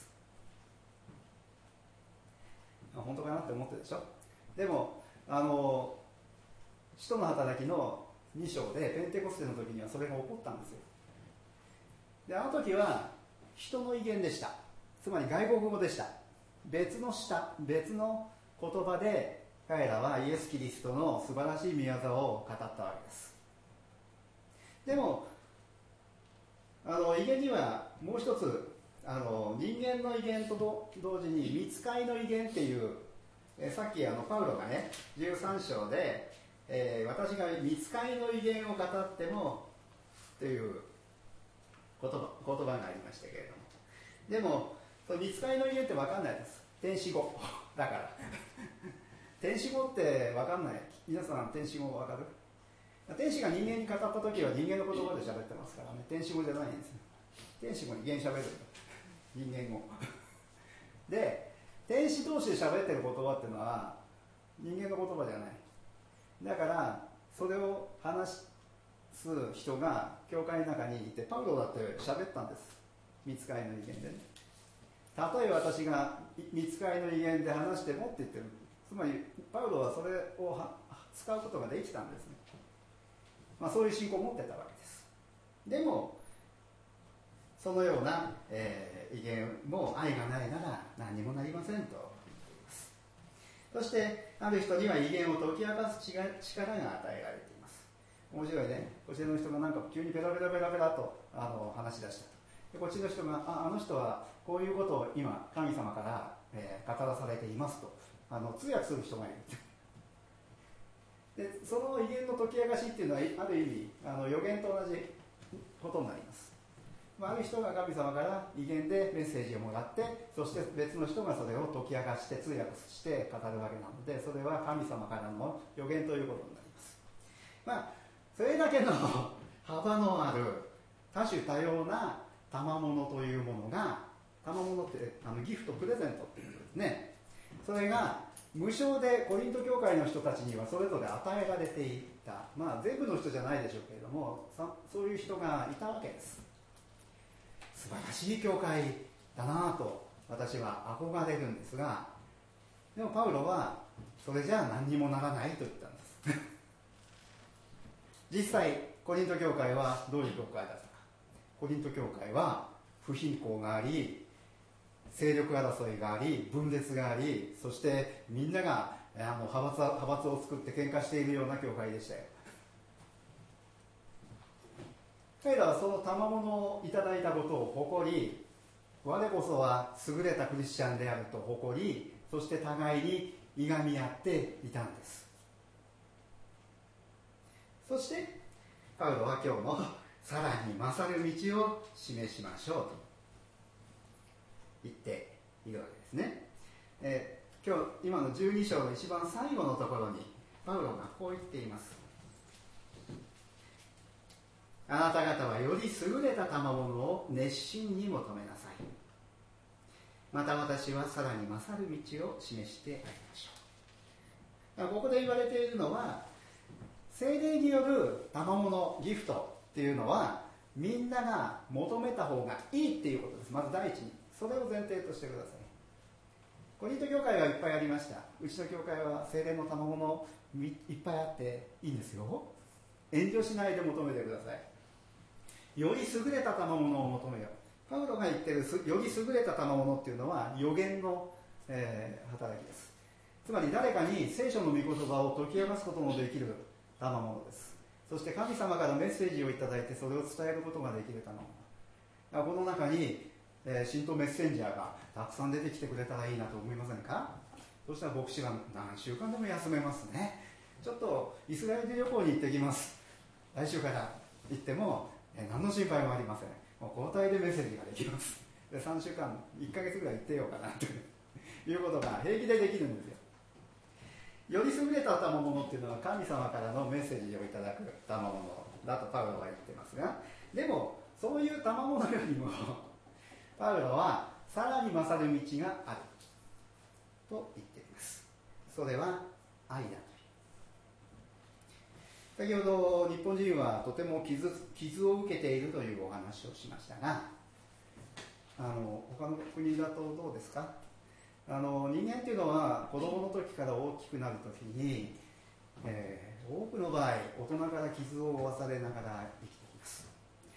本当かなって思ってるでしょ。でもあの使徒の働きのに章でペンテコステの時にはそれが起こったんですよ。であの時は人の威厳でした。つまり外国語でした。別の舌、別の言葉で彼らはイエス・キリストの素晴らしい御業を語ったわけです。でもあの威厳にはもう一つあの人間の威厳と同時に御使いの威厳っていう、えさっきあのパウロがねじゅうさん章で、えー、私が御使いの威厳を語ってもという言葉、言葉がありましたけれども、でもその御使いの威厳って分かんないです。天使語だから天使語って分かんない。皆さん天使語分かる？天使が人間に語った時は人間の言葉で喋ってますからね、天使語じゃないんですよ。天使語に言語喋る人間語で、天使同士で喋ってる言葉っていうのは人間の言葉じゃない。だからそれを話す人が教会の中にいて、パウロだって喋ったんです。御使いの威厳でね。たとえ私が御使いの威厳で話してもって言ってる。つまりパウロはそれを使うことができたんですね。まあ、そういう信仰を持ってたわけです。でもそのような、えー、威厳も愛がないなら何にもなりませんと言います。そしてある人には威厳を解き明かす力が与えられています。面白いね。こちらの人がなんか急にペラペラペラペラとあの話し出したと。でこっちの人が あ, あの人はこういうことを今神様から、えー、語らされていますとあの通訳する人がいる。でその威厳の解き明かしっていうのはある意味あの予言と同じことになります。ある人が神様から威厳でメッセージをもらって、そして別の人がそれを解き明かして通訳して語るわけなので、それは神様からの予言ということになります。まあそれだけの幅のある多種多様な賜物というものが、賜物ってあのギフトプレゼントっていうことですね。それが無償でコリント教会の人たちにはそれぞれ与えられていた。まあ全部の人じゃないでしょうけれども、そういう人がいたわけです。素晴らしい教会だなと私は憧れるんですが、でもパウロはそれじゃあ何にもならないと言ったんです実際コリント教会はどういう教会だったか。コリント教会は不貧困があり、勢力争いがあり、分裂があり、そしてみんながあの派閥派閥を作って喧嘩しているような教会でしたよ。彼らはその賜物をいただいたことを誇り、我こそは優れたクリスチャンであると誇り、そして互いにいがみ合っていたんです。そしてパウロは今日もさらに勝る道を示しましょうと言っているわけですね。えー、今日今のじゅうに章の一番最後のところにパウロがこう言っています。あなた方はより優れた賜物を熱心に求めなさい。また私はさらに勝る道を示してあげましょう。ここで言われているのは、聖霊による賜物、ギフトっていうのはみんなが求めた方がいいっていうことです。まず第一にそれを前提としてください。コリント教会はいっぱいありました。うちの教会は聖霊の賜物いっぱいあっていいんですよ。遠慮しないで求めてください。より優れた賜物を求めよう。パウロが言っているより優れた賜物っていうのは予言の、えー、働きです。つまり誰かに聖書の御言葉を解き明かすことのできる賜物です。そして神様からメッセージをいただいてそれを伝えることができる賜物。この中に、えー、信徒メッセンジャーがたくさん出てきてくれたらいいなと思いませんか。そしたら牧師が何週間でも休めますね。ちょっとイスラエル旅行に行ってきます、来週から行っても何の心配もありません。もう交代でメッセージができます。でさんしゅうかんいっかげつぐらい行ってようかなということが平気でできるんですよ。より優れた賜物っていうのは神様からのメッセージをいただく賜物だとパウロは言ってますが、でもそういう賜物よりもパウロはさらに勝る道があると言っています。それは愛だという。先ほど日本人はとても 傷, 傷を受けているというお話をしましたが、あの他の国だとどうですか？あの人間というのは子供の時から大きくなる時に、えー、多くの場合大人から傷を負わされながら生きてきます。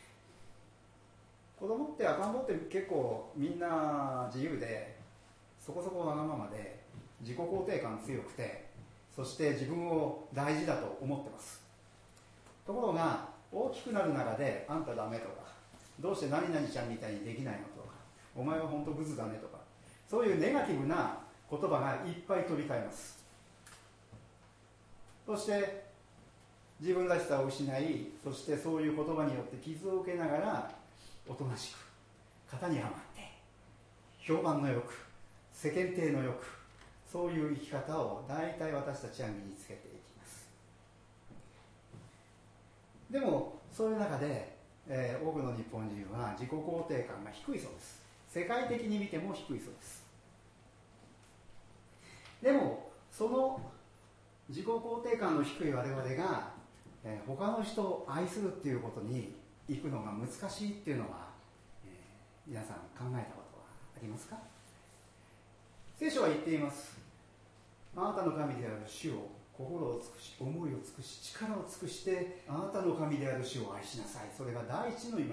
子供って赤ん坊って結構みんな自由でそこそこわがままで自己肯定感強くて、そして自分を大事だと思ってます。ところが大きくなる中であんたダメとか、どうして何々ちゃんみたいにできないのとか、お前は本当グズだねとか、そういうネガティブな言葉がいっぱい飛び交います。そして自分らしさを失い、そしてそういう言葉によって傷を受けながらおとなしく型にはまって評判のよく世間体のよく、そういう生き方を大体私たちは身につけていきます。でもそういう中で、えー、多くの日本人は自己肯定感が低いそうです。世界的に見ても低いそうです。でもその自己肯定感の低い我々が、えー、他の人を愛するっていうことに行くのが難しいっていうのは、えー、皆さん考えたことはありますか？聖書は言っています。あなたの神である主を心を尽くし、思いを尽くし、力を尽くしてあなたの神である主を愛しなさい。それが第一の戒めです。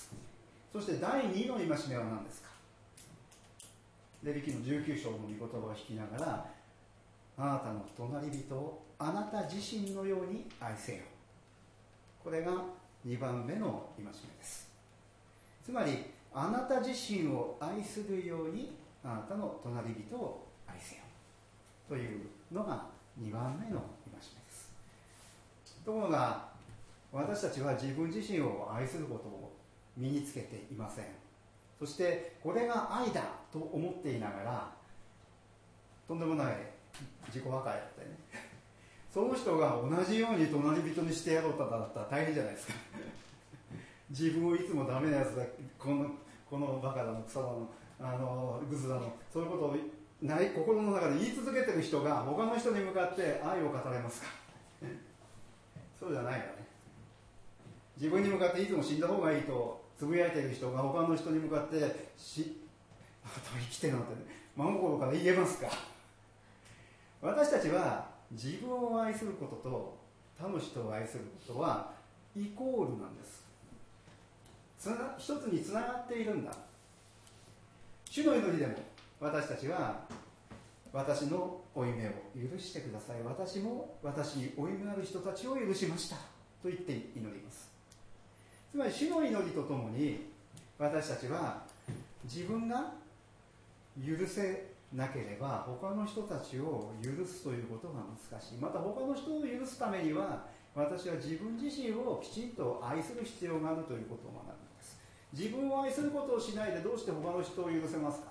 そして第二の戒めは何ですか？レビ記のじゅうきゅう章の御言葉を引きながら、あなたの隣人をあなた自身のように愛せよ。これがにばんめの戒めです。つまりあなた自身を愛するようにあなたの隣人を愛せよというのがにばんめの戒めです。ところが私たちは自分自身を愛することを身につけていません。そしてこれが愛だと思っていながら、とんでもない自己破壊だったりねその人が同じように隣人にしてやろうとだったら大変じゃないですか自分をいつもダメなやつだ、このこのバカだのクソだのあのグズだの、そういうことをない心の中で言い続けてる人が他の人に向かって愛を語れますかそうじゃないよね。自分に向かっていつも死んだ方がいいとつぶやいている人が他の人に向かってしあと生きてるなんて、ね、真心から言えますか？私たちは自分を愛することと他の人を愛することはイコールなんです。つな一つにつながっているんだ。主の祈りでも私たちは私の負い目を許してください、私も私に負い目ある人たちを許しましたと言って祈ります。つまり主の祈りとともに私たちは自分が許せなければ他の人たちを許すということが難しい。また他の人を許すためには私は自分自身をきちんと愛する必要があるということを学ぶんです。自分を愛することをしないでどうして他の人を許せますか？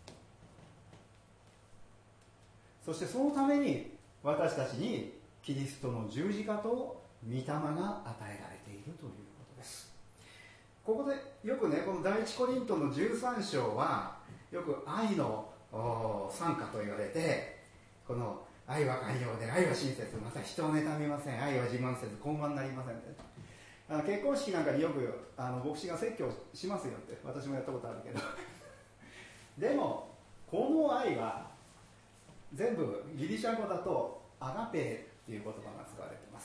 そしてそのために私たちにキリストの十字架と御霊が与えられているということです。ここでよくね、この第一コリントのじゅうさん章はよく愛の賛歌と言われて、この愛は寛容で愛は親切、また人を妬みません、愛は自慢せず傲慢になりませんって、あの結婚式なんかによくあの牧師が説教しますよって、私もやったことあるけどでもこの愛は全部ギリシャ語だとアガペーっていう言葉が使われています。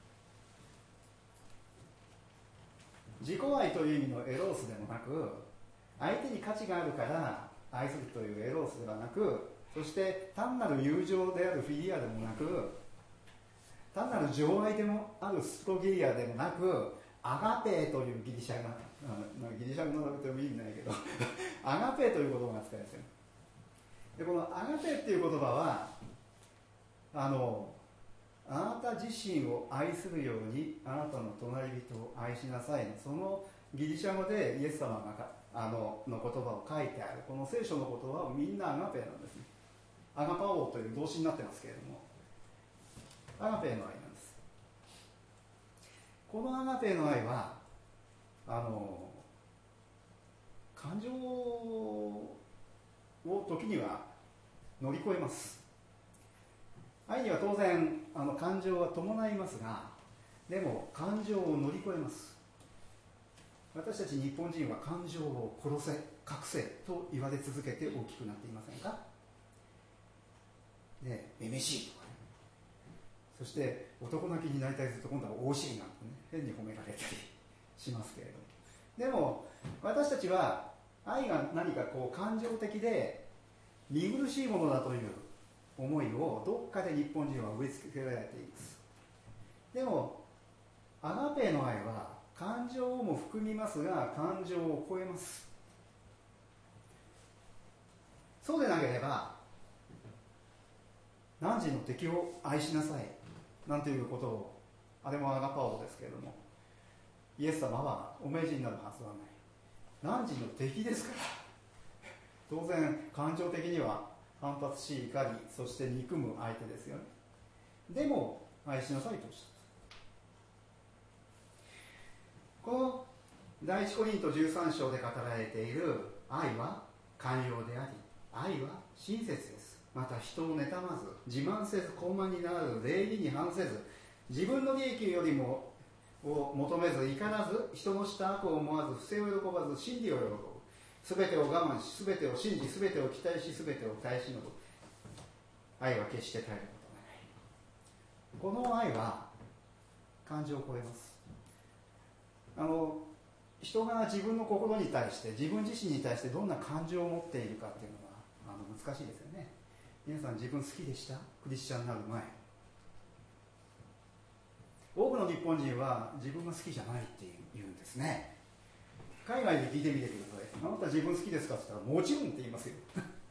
自己愛という意味のエロースでもなく、相手に価値があるから愛するというエロースではなく、そして単なる友情であるフィリアでもなく、単なる情愛でもあるストギリアでもなく、アガペーというギリシャ語、ギリシャ語の名前とも意味ないけどアガペーという言葉が使いますよ。でこのアガペーっていう言葉はあのあなた自身を愛するようにあなたの隣人を愛しなさいの、そのギリシャ語でイエス様があのの言葉を書いてあるこの聖書の言葉はみんなアガペなんですね。アガパオという動詞になってますけれども、アガペの愛なんです。このアガペの愛はあの感情を時には乗り越えます。愛には当然あの感情は伴いますが、でも感情を乗り越えます。私たち日本人は感情を殺せ、隠せと言われ続けて大きくなっていませんか。ね、めめしいとかね、そして男泣きになりたいすると今度は大しいなんてね、変に褒められたりしますけれども、でも私たちは愛が何かこう感情的で見苦しいものだという思いをどっかで日本人は植え付けられています。でもアガペの愛は感情をも含みますが感情を超えます。そうでなければ汝の敵を愛しなさいなんていうことを、あれもアガパオですけれども、イエス様はお命じになるはずはない。汝の敵ですから当然感情的には反発し怒り、そして憎む相手ですよね。でも愛しなさいとおっしゃった。この第一コリントじゅうさん章で語られている愛は寛容であり、愛は親切です。また人を妬まず、自慢せず、高慢にならず、礼儀に反せず、自分の利益よりもを求めず、怒らず、人のした悪を思わず、不正を喜ばず、真理を喜ぶ。すべてを我慢し、すべてを信じ、すべてを期待し、すべてを耐え忍ぶ。愛は決して耐えることがない。この愛は感情を超えます。あの人が自分の心に対して、自分自身に対してどんな感情を持っているかっていうのはあの難しいですよね。皆さん自分好きでした？クリスチャンになる前。多くの日本人は自分が好きじゃないって言うんですね。海外で聞いてみてください。あなた自分好きですかって言ったらもちろんって言いますよ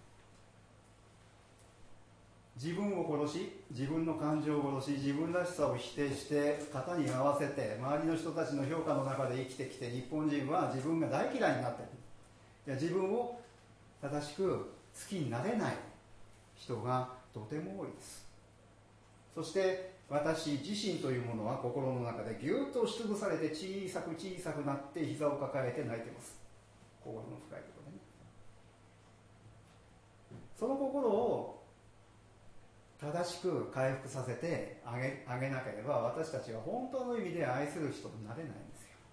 自分を殺し、自分の感情を殺し、自分らしさを否定して型に合わせて周りの人たちの評価の中で生きてきて、日本人は自分が大嫌いになっている。いや、自分を正しく好きになれない人がとても多いです。そして私自身というものは心の中でぎゅっと押しつぶされて小さく小さくなって膝を抱えて泣いてます。心の深いところでね。その心を正しく回復させてあげ、あげなければ私たちは本当の意味で愛する人になれないんですよ。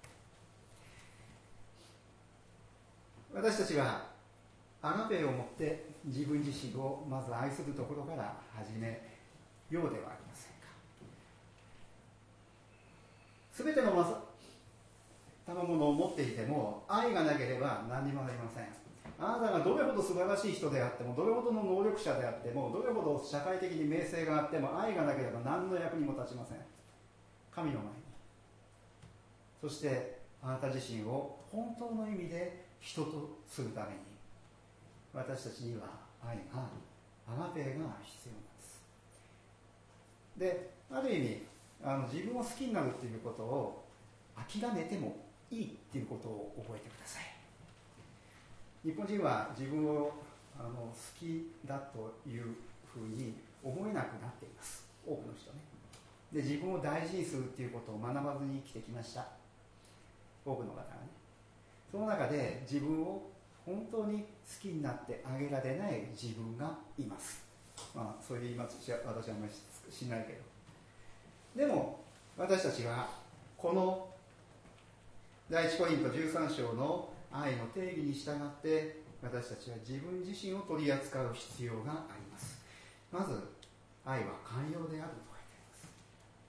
私たちはアガペを持って自分自身をまず愛するところから始めようではありませんか。すべての賜物を持っていても愛がなければ何にもなりません。あなたがどれほど素晴らしい人であっても、どれほどの能力者であっても、どれほど社会的に名声があっても、愛がなければ何の役にも立ちません。神の前に。そしてあなた自身を本当の意味で人とするために、私たちには愛が、アガペが必要なんです。で、ある意味あの自分を好きになるっていうことを諦めてもいいっていうことを覚えてください。日本人は自分をあの好きだというふうに思えなくなっています。多くの人ね。で、自分を大事にするっていうことを学ばずに生きてきました。多くの方がね。その中で自分を本当に好きになってあげられない自分がいます。まあそういう言いますし、私はあんまりしないけど。でも私たちはこの第一コリントじゅうさん章の愛の定義に従って私たちは自分自身を取り扱う必要があります。まず愛は寛容であると書いてあります。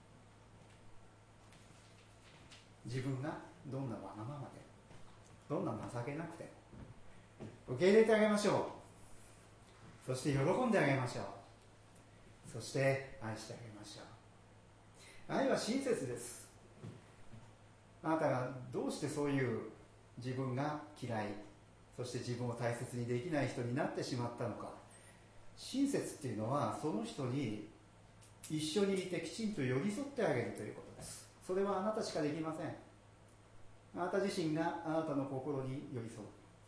自分がどんなわがままでどんな情けなくても受け入れてあげましょう。そして喜んであげましょう。そして愛してあげましょう。愛は親切です。あなたがどうしてそういう自分が嫌い、そして自分を大切にできない人になってしまったのか。親切っていうのはその人に一緒にいてきちんと寄り添ってあげるということです。それはあなたしかできません。あなた自身があなたの心に寄り添う。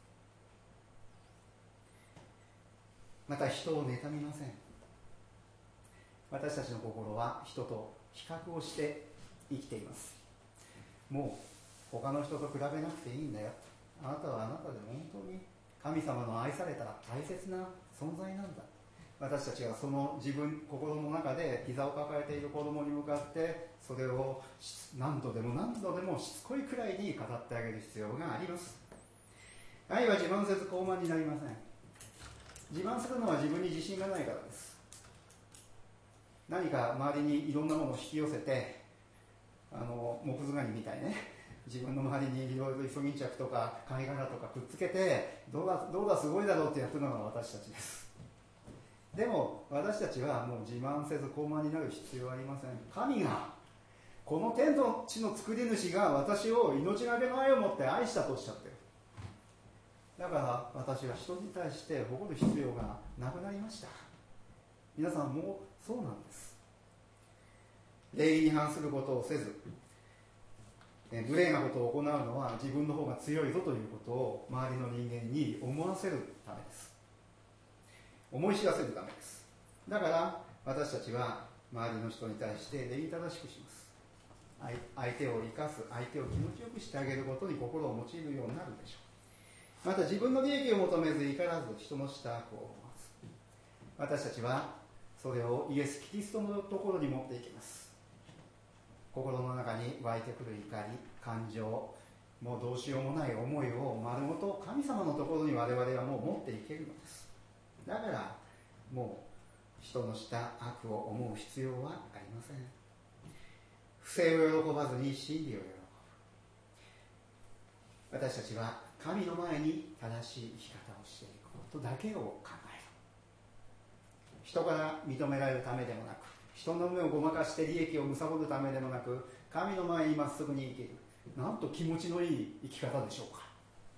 また人を妬みません。私たちの心は人と比較をして生きています。もう他の人と比べなくていいんだよ。あなたはあなたで本当に神様の愛された大切な存在なんだ。私たちはその自分心の中で膝を抱えている子供に向かってそれを何度でも何度でもしつこいくらいに語ってあげる必要があります。愛は自慢せず傲慢になりません。自慢するのは自分に自信がないからです。何か周りにいろんなものを引き寄せて、あのモクズガニみたいね、自分の周りにいろいろイソギンチャクとか貝殻とかくっつけてどうだどうだすごいだろうってやってるのが私たちです。でも私たちはもう自慢せず傲慢になる必要はありません。神がこの天と地の作り主が私を命がけの愛を持って愛したとおっしゃっている。だから私は人に対して誇る必要がなくなりました。皆さんもそうなんです。礼儀に反することをせず、無礼なことを行うのは自分の方が強いぞということを周りの人間に思わせるためです。思い知らせるためです。だから私たちは周りの人に対して礼儀正しくします。相手を生かす、相手を気持ちよくしてあげることに心を用いるようになるでしょう。また自分の利益を求めず怒らず人の下悪を思わず、私たちはそれをイエス・キリストのところに持っていきます。心の中に湧いてくる怒り、感情、もうどうしようもない思いを丸ごと神様のところに我々はもう持っていけるのです。だからもう人のした悪を思う必要はありません。不正を喜ばずに真理を喜ぶ。私たちは神の前に正しい生き方をしていくことだけを考える。人から認められるためでもなく、人の目をごまかして利益を貪るためでもなく、神の前にまっすぐに生きる。なんと気持ちのいい生き方でしょうか。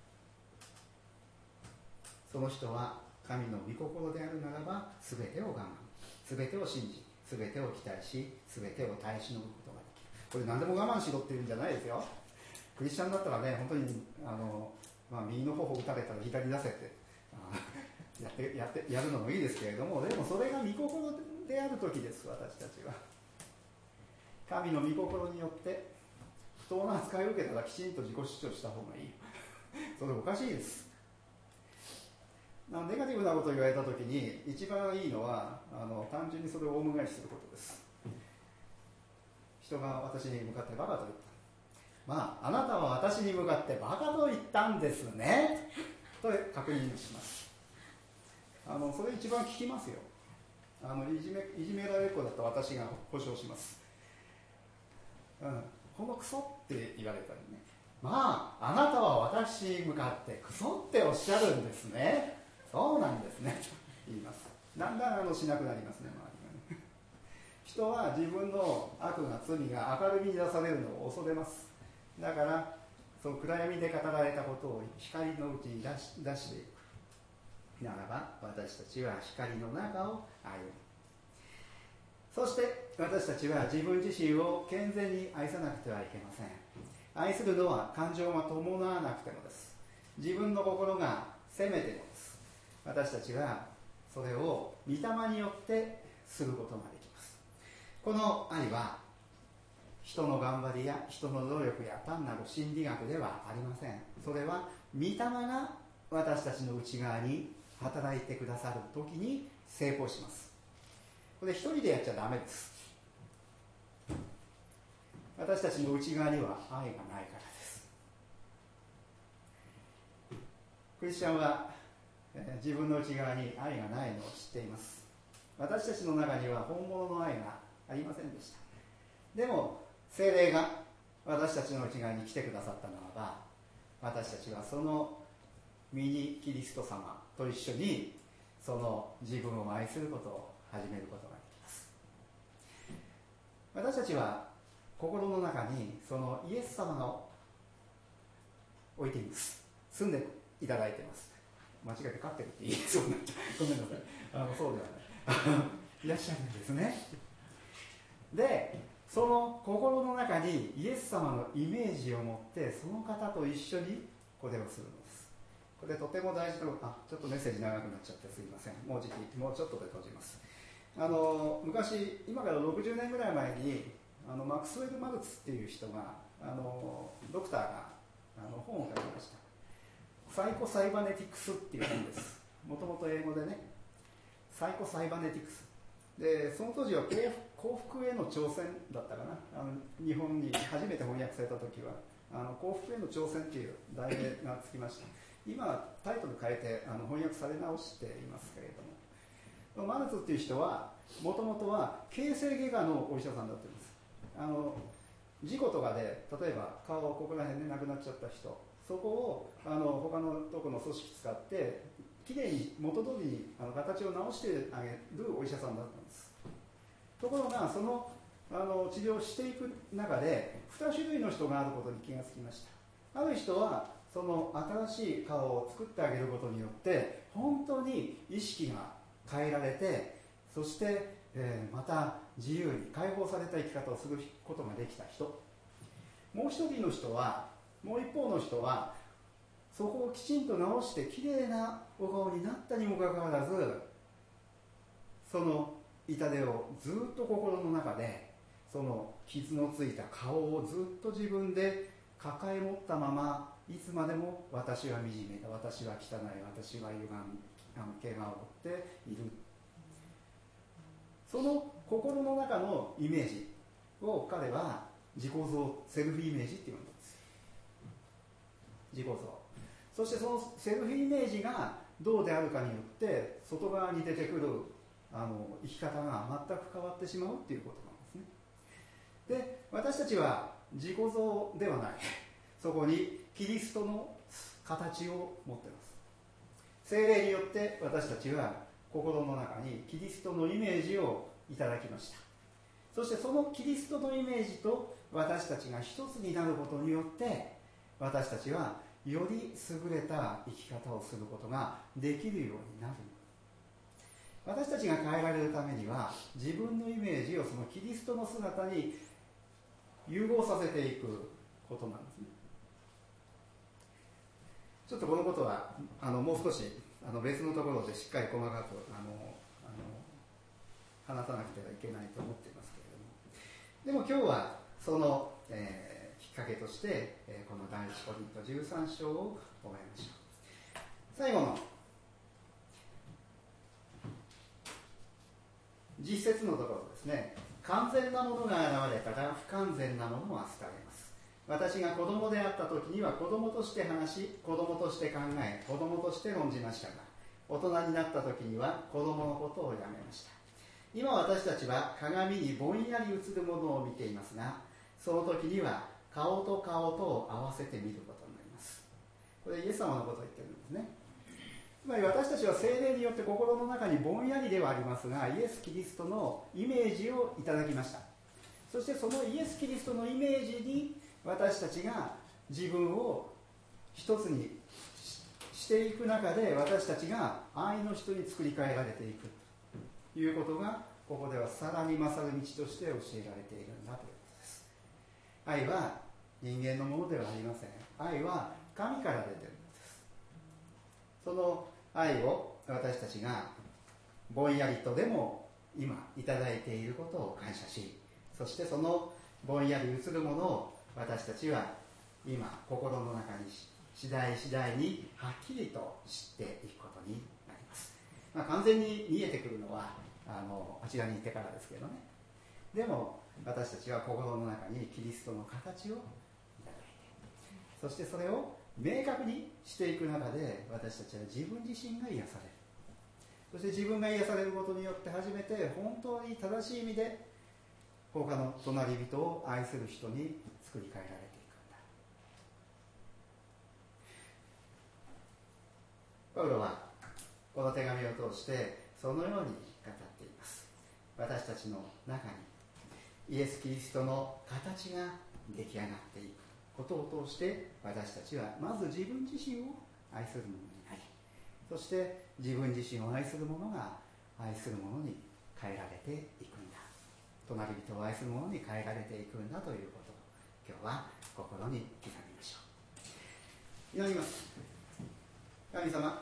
その人は神の御心であるならば全てを我慢、全てを信じ、全てを期待し、全てを耐え忍ぶことができる。これ何でも我慢しろっていうんじゃないですよ。クリスチャンだったらね、本当にあの、まあ、右の頬を打たれたら左出せってやってやってやるのもいいですけれども、でもそれが御心である時です。私たちは神の御心によって不当な扱いを受けたらきちんと自己主張した方がいいそれおかしいです。ネガティブなことを言われた時に一番いいのはあの単純にそれをオウム返しすることです。人が私に向かってバカと言った。まああなたは私に向かってバカと言ったんですねと確認します。あのそれ一番聞きますよ。あのいじめ、いじめられる子だったら私が保証します、うん、このクソって言われたりね、まああなたは私に向かってクソっておっしゃるんですね。そうなんですねと言います。だんだんあのしなくなりますね、周りがね。人は自分の悪が罪が明るみに出されるのを恐れます。だからその暗闇で語られたことを光のうちに出し、出していくならば、私たちは光の中を歩む。そして私たちは自分自身を健全に愛さなくてはいけません。愛するのは感情が伴わなくてもです。自分の心が責めてもです。私たちはそれを御霊によってすることができます。この愛は人の頑張りや人の努力や単なる心理学ではありません。それは御霊が私たちの内側に働いてくださるときに成功します。これ一人でやっちゃダメです。私たちの内側には愛がないからです。クリスチャンは自分の内側に愛がないのを知っています。私たちの中には本物の愛がありませんでした。でも聖霊が私たちの内側に来てくださったならば、私たちはそのミニキリスト様と一緒にその自分を愛することを始めることができます。私たちは心の中にそのイエス様を置いています。住んでいただいています。間違えて飼ってるって言いそうになっちゃう。ごめんなさい。あのそうではないいらっしゃるんですね。 でその心の中にイエス様のイメージを持ってその方と一緒にこれをするのです。これとても大事な、あ、ちょっとメッセージ長くなっちゃってすいません。もうじきもうちょっとで閉じます。あの昔、今からろくじゅうねんぐらい前にあのマクスウェル・マルツっていう人があのドクターがあの本を書きました。サイコサイバネティクスっていう本です。もともと英語でね、サイコサイバネティクスで、その当時は幸福への挑戦だったかな。あの日本に初めて翻訳された時はあの幸福への挑戦っていう題名がつきました。今タイトル変えてあの翻訳され直していますけれども、マルツっていう人はもともとは形成外科のお医者さんだったんです。あの事故とかで例えば顔をここら辺で亡くなっちゃった人、そこをあの他のとこの組織使ってきれいに元通りにあの形を直してあげるお医者さんだったんです。ところがそのあの治療をしていく中でに種類の人があることに気がつきました。ある人はその新しい顔を作ってあげることによって本当に意識が変えられて、そして、えー、また自由に解放された生き方をすることができた人。もう一人の人は、もう一方の人はそこをきちんと直してきれいなお顔になったにもかかわらず、その痛手をずっと心の中でその傷のついた顔をずっと自分で抱え持ったまま、いつまでも私は惨めだ、私は汚い、私は歪み、怪我を負っている。その心の中のイメージを彼は自己像、セルフイメージって呼んだんです。自己像。そしてそのセルフイメージがどうであるかによって外側に出てくるあの生き方が全く変わってしまうっていうことなんですね。で、私たちは自己像ではない、そこにキリストの形を持っています。聖霊によって私たちは心の中にキリストのイメージをいただきました。そしてそのキリストのイメージと私たちが一つになることによって私たちはより優れた生き方をすることができるようになる。私たちが変えられるためには自分のイメージをそのキリストの姿に融合させていくことなんですね。ちょっとこのことはあのもう少しあの別のところでしっかり細かくあのあの話さなくてはいけないと思っていますけれども、でも今日はその、えー、きっかけとして、えー、この第一コリントじゅうさん章を覚えましょう。最後の実節のところですね。完全なものが現れたら不完全なものは廃れます。私が子供であった時には子供として話し、子供として考え、子供として論じましたが、大人になった時には子供のことをやめました。今私たちは鏡にぼんやり映るものを見ていますが、その時には顔と顔とを合わせて見ることになります。これイエス様のことを言ってるんですね。つまり私たちは聖霊によって心の中にぼんやりではありますが、イエス・キリストのイメージをいただきました。そしてそのイエス・キリストのイメージに私たちが自分を一つにしていく中で、私たちが愛の人に作り変えられていくということが、ここではさらに勝る道として教えられているんだということです。愛は人間のものではありません。愛は神から出ているんです。その愛を私たちがぼんやりとでも今いただいていることを感謝し、そしてそのぼんやり映るものを私たちは今心の中に次第次第にはっきりと知っていくことになります。まあ、完全に見えてくるのはあのあちらにいてからですけどね。でも私たちは心の中にキリストの形をいただいて、そしてそれを明確にしていく中で私たちは自分自身が癒される。そして自分が癒されることによって初めて本当に正しい意味で他の隣人を愛する人に作り変えられていくんだ。パウロはこの手紙を通してそのように語っています。私たちの中にイエス・キリストの形が出来上がっていくことを通して、私たちはまず自分自身を愛するものになり、そして自分自身を愛する者が愛する者に変えられていくんだ。 隣人を愛する者に変えられていくんだということを今日は心に刻みましょう。祈ります。神様、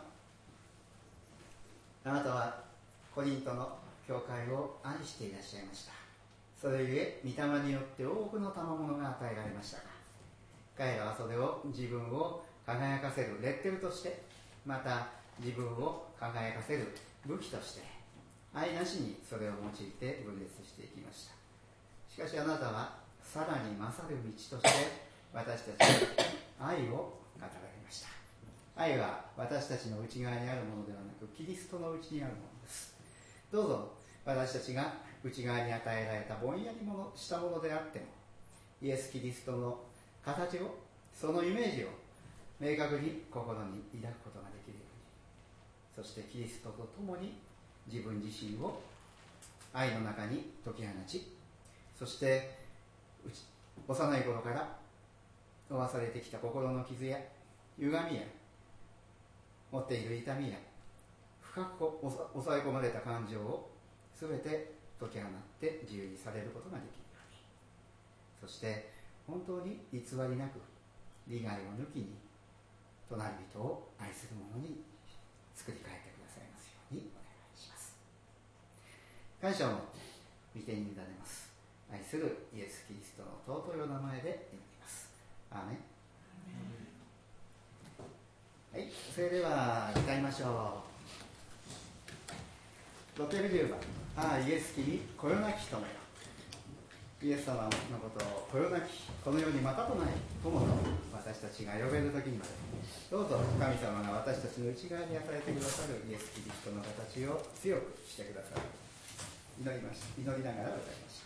あなたはコリントの教会を愛していらっしゃいました。それゆえ御霊によって多くの賜物が与えられましたが、彼らはそれを自分を輝かせるレッテルとして、また自分を輝かせる武器として、愛なしにそれを用いて分裂していきました。しかしあなたはさらに勝る道として私たちに愛を語られました。愛は私たちの内側にあるものではなく、キリストの内にあるものです。どうぞ私たちが内側に与えられたぼんやりものしたものであっても、イエス・キリストの形を、そのイメージを明確に心に抱くことができるように、そしてキリストと共に自分自身を愛の中に解き放ち、そして幼い頃から負わされてきた心の傷や歪みや持っている痛みや深く抑え込まれた感情をすべて解き放って自由にされることができるように、そして本当に偽りなく利害を抜きに隣人を愛する者に作り変えてくださいますようにお願いします。感謝を御手に委ねます。愛するイエス・キリストの尊いお名前で祈ります。アーメン。はい、それでは歌いましょう。ろっぴゃくじゅうばん、ああイエス君こよなき友よ。イエス様のことをこよなき、この世にまたとない友と私たちが呼べる時にまで、どうぞ神様が私たちの内側に与えてくださるイエス・キリストの形を強くしてくださる。祈りまし祈りながら歌いましょう。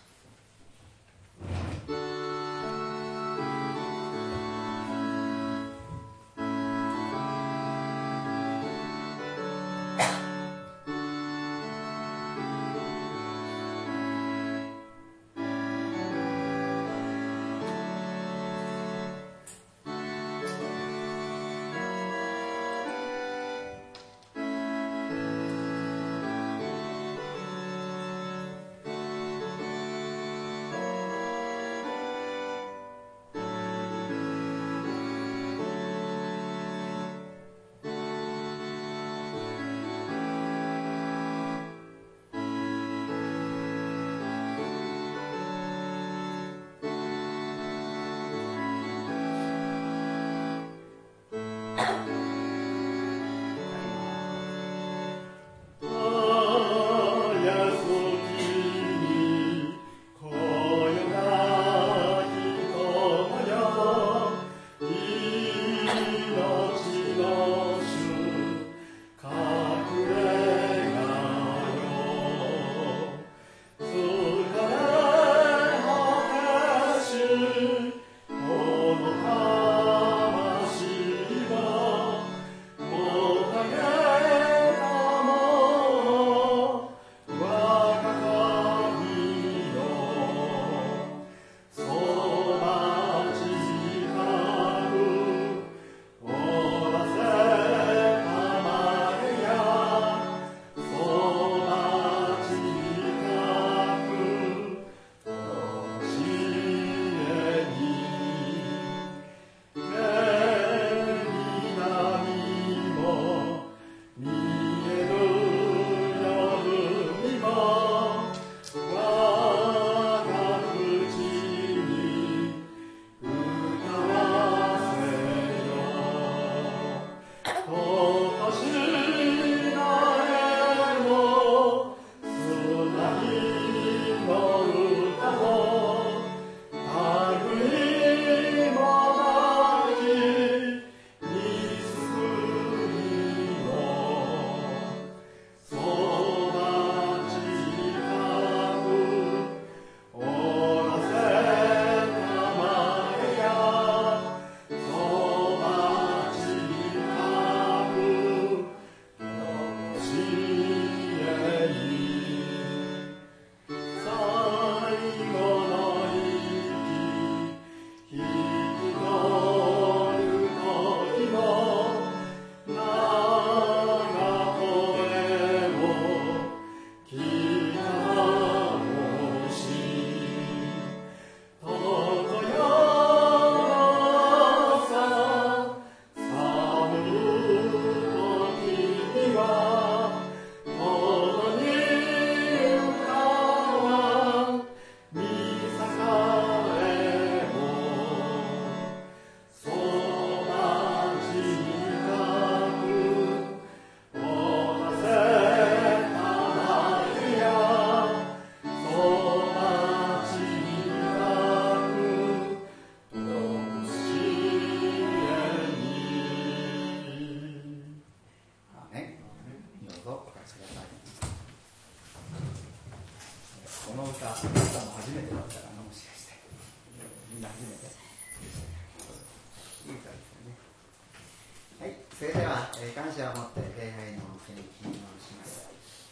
それでは、えー、感謝を持って礼拝の献金をします。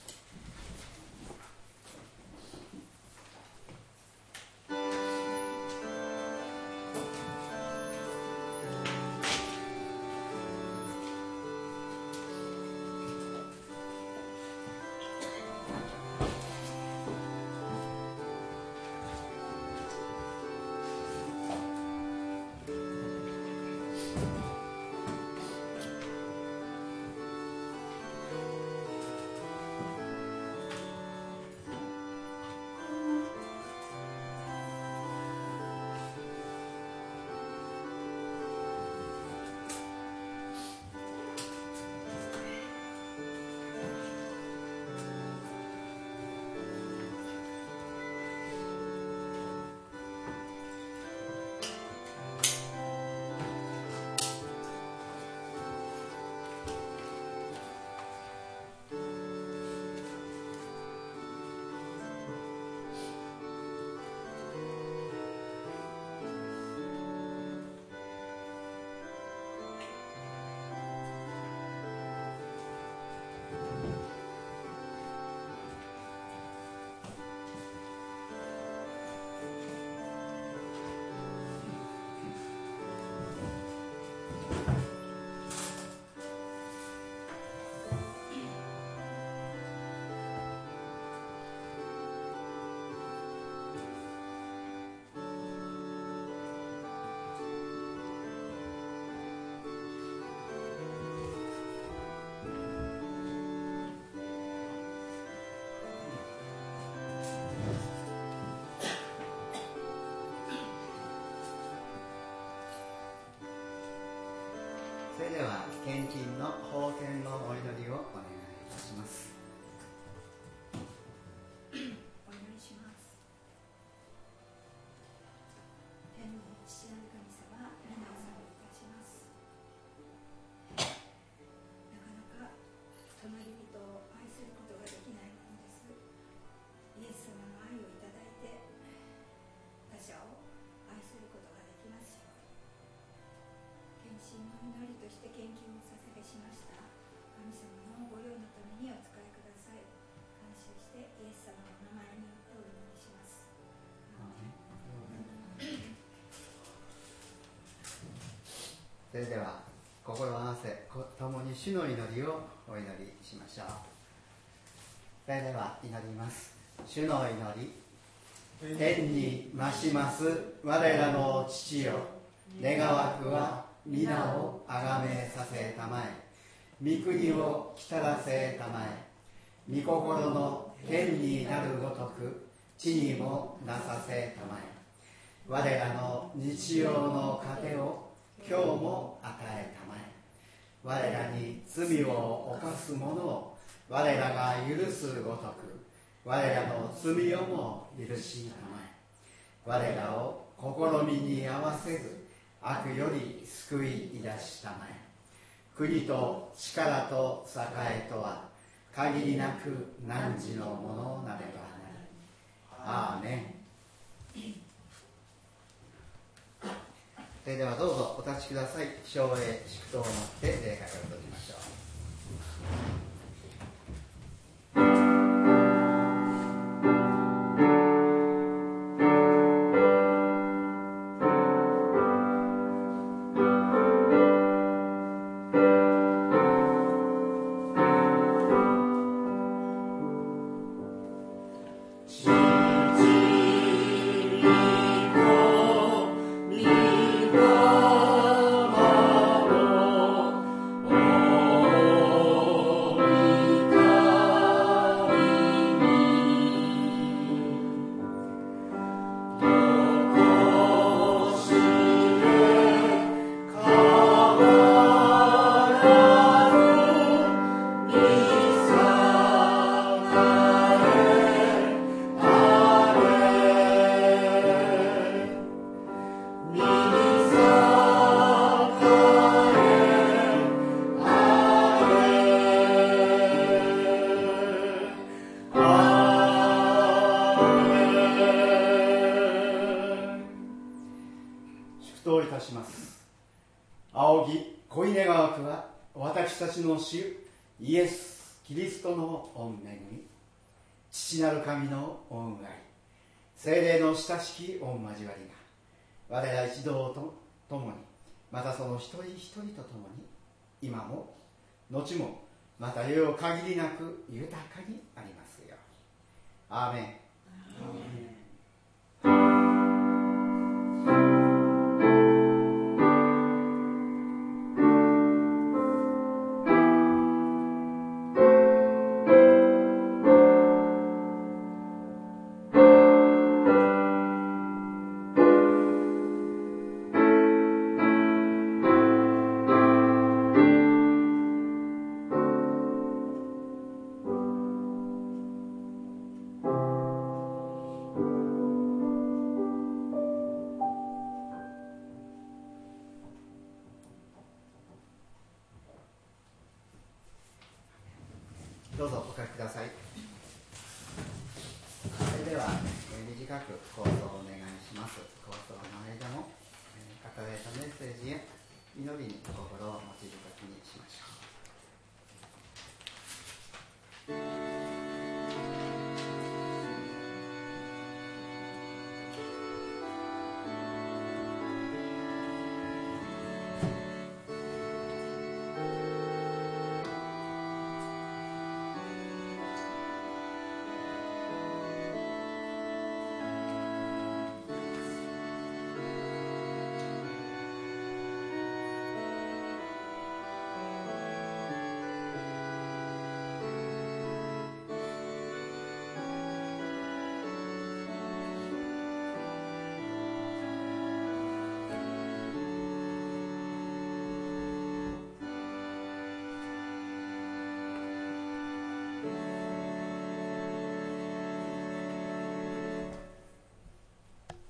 それでは献金の奉献のお祈りをお願いいたします。 お祈りします。天の父なる神様、皆を賛美いたします。なかなか隣人を愛することができないものです。イエス様の愛をいただいて他者を愛することができますように、献身の祈りとして献金を捧げしました神様のご用のためにお使いください。感謝してイエス様の名前によってお祈りします。 それでは心を合わせ共に主の祈りをお祈りしましょう。それでは祈ります。主の祈り。天に増します我らの父よ、願わくは皆をあがめさせたまえ、御国を来たらせたまえ、御心の天になるごとく地にもなさせたまえ、我らの日曜の糧を今日も与えたまえ、我らに罪を犯す者を我らが許すごとく我らの罪をも許したまえ、我らを試みに合わせず悪より救い出したまえ、国と力と栄とは限りなく汝のものなればなり。アーメン。それではどうぞお立ちください。唱詠祝祷をもって礼拝を閉じましょう。 私たちの主イエス・キリストの御恵み、父なる神の御恩愛、聖霊の親しき御交わりが我ら一同と共に、またその一人一人と共に、今も後もまた世を限りなく豊かにありますように。アーメン。アーメン。どうぞお書きください。それでは短く構想をお願いします。構想の間も書かれたメッセージや祈りに心を持ち深きにしましょう。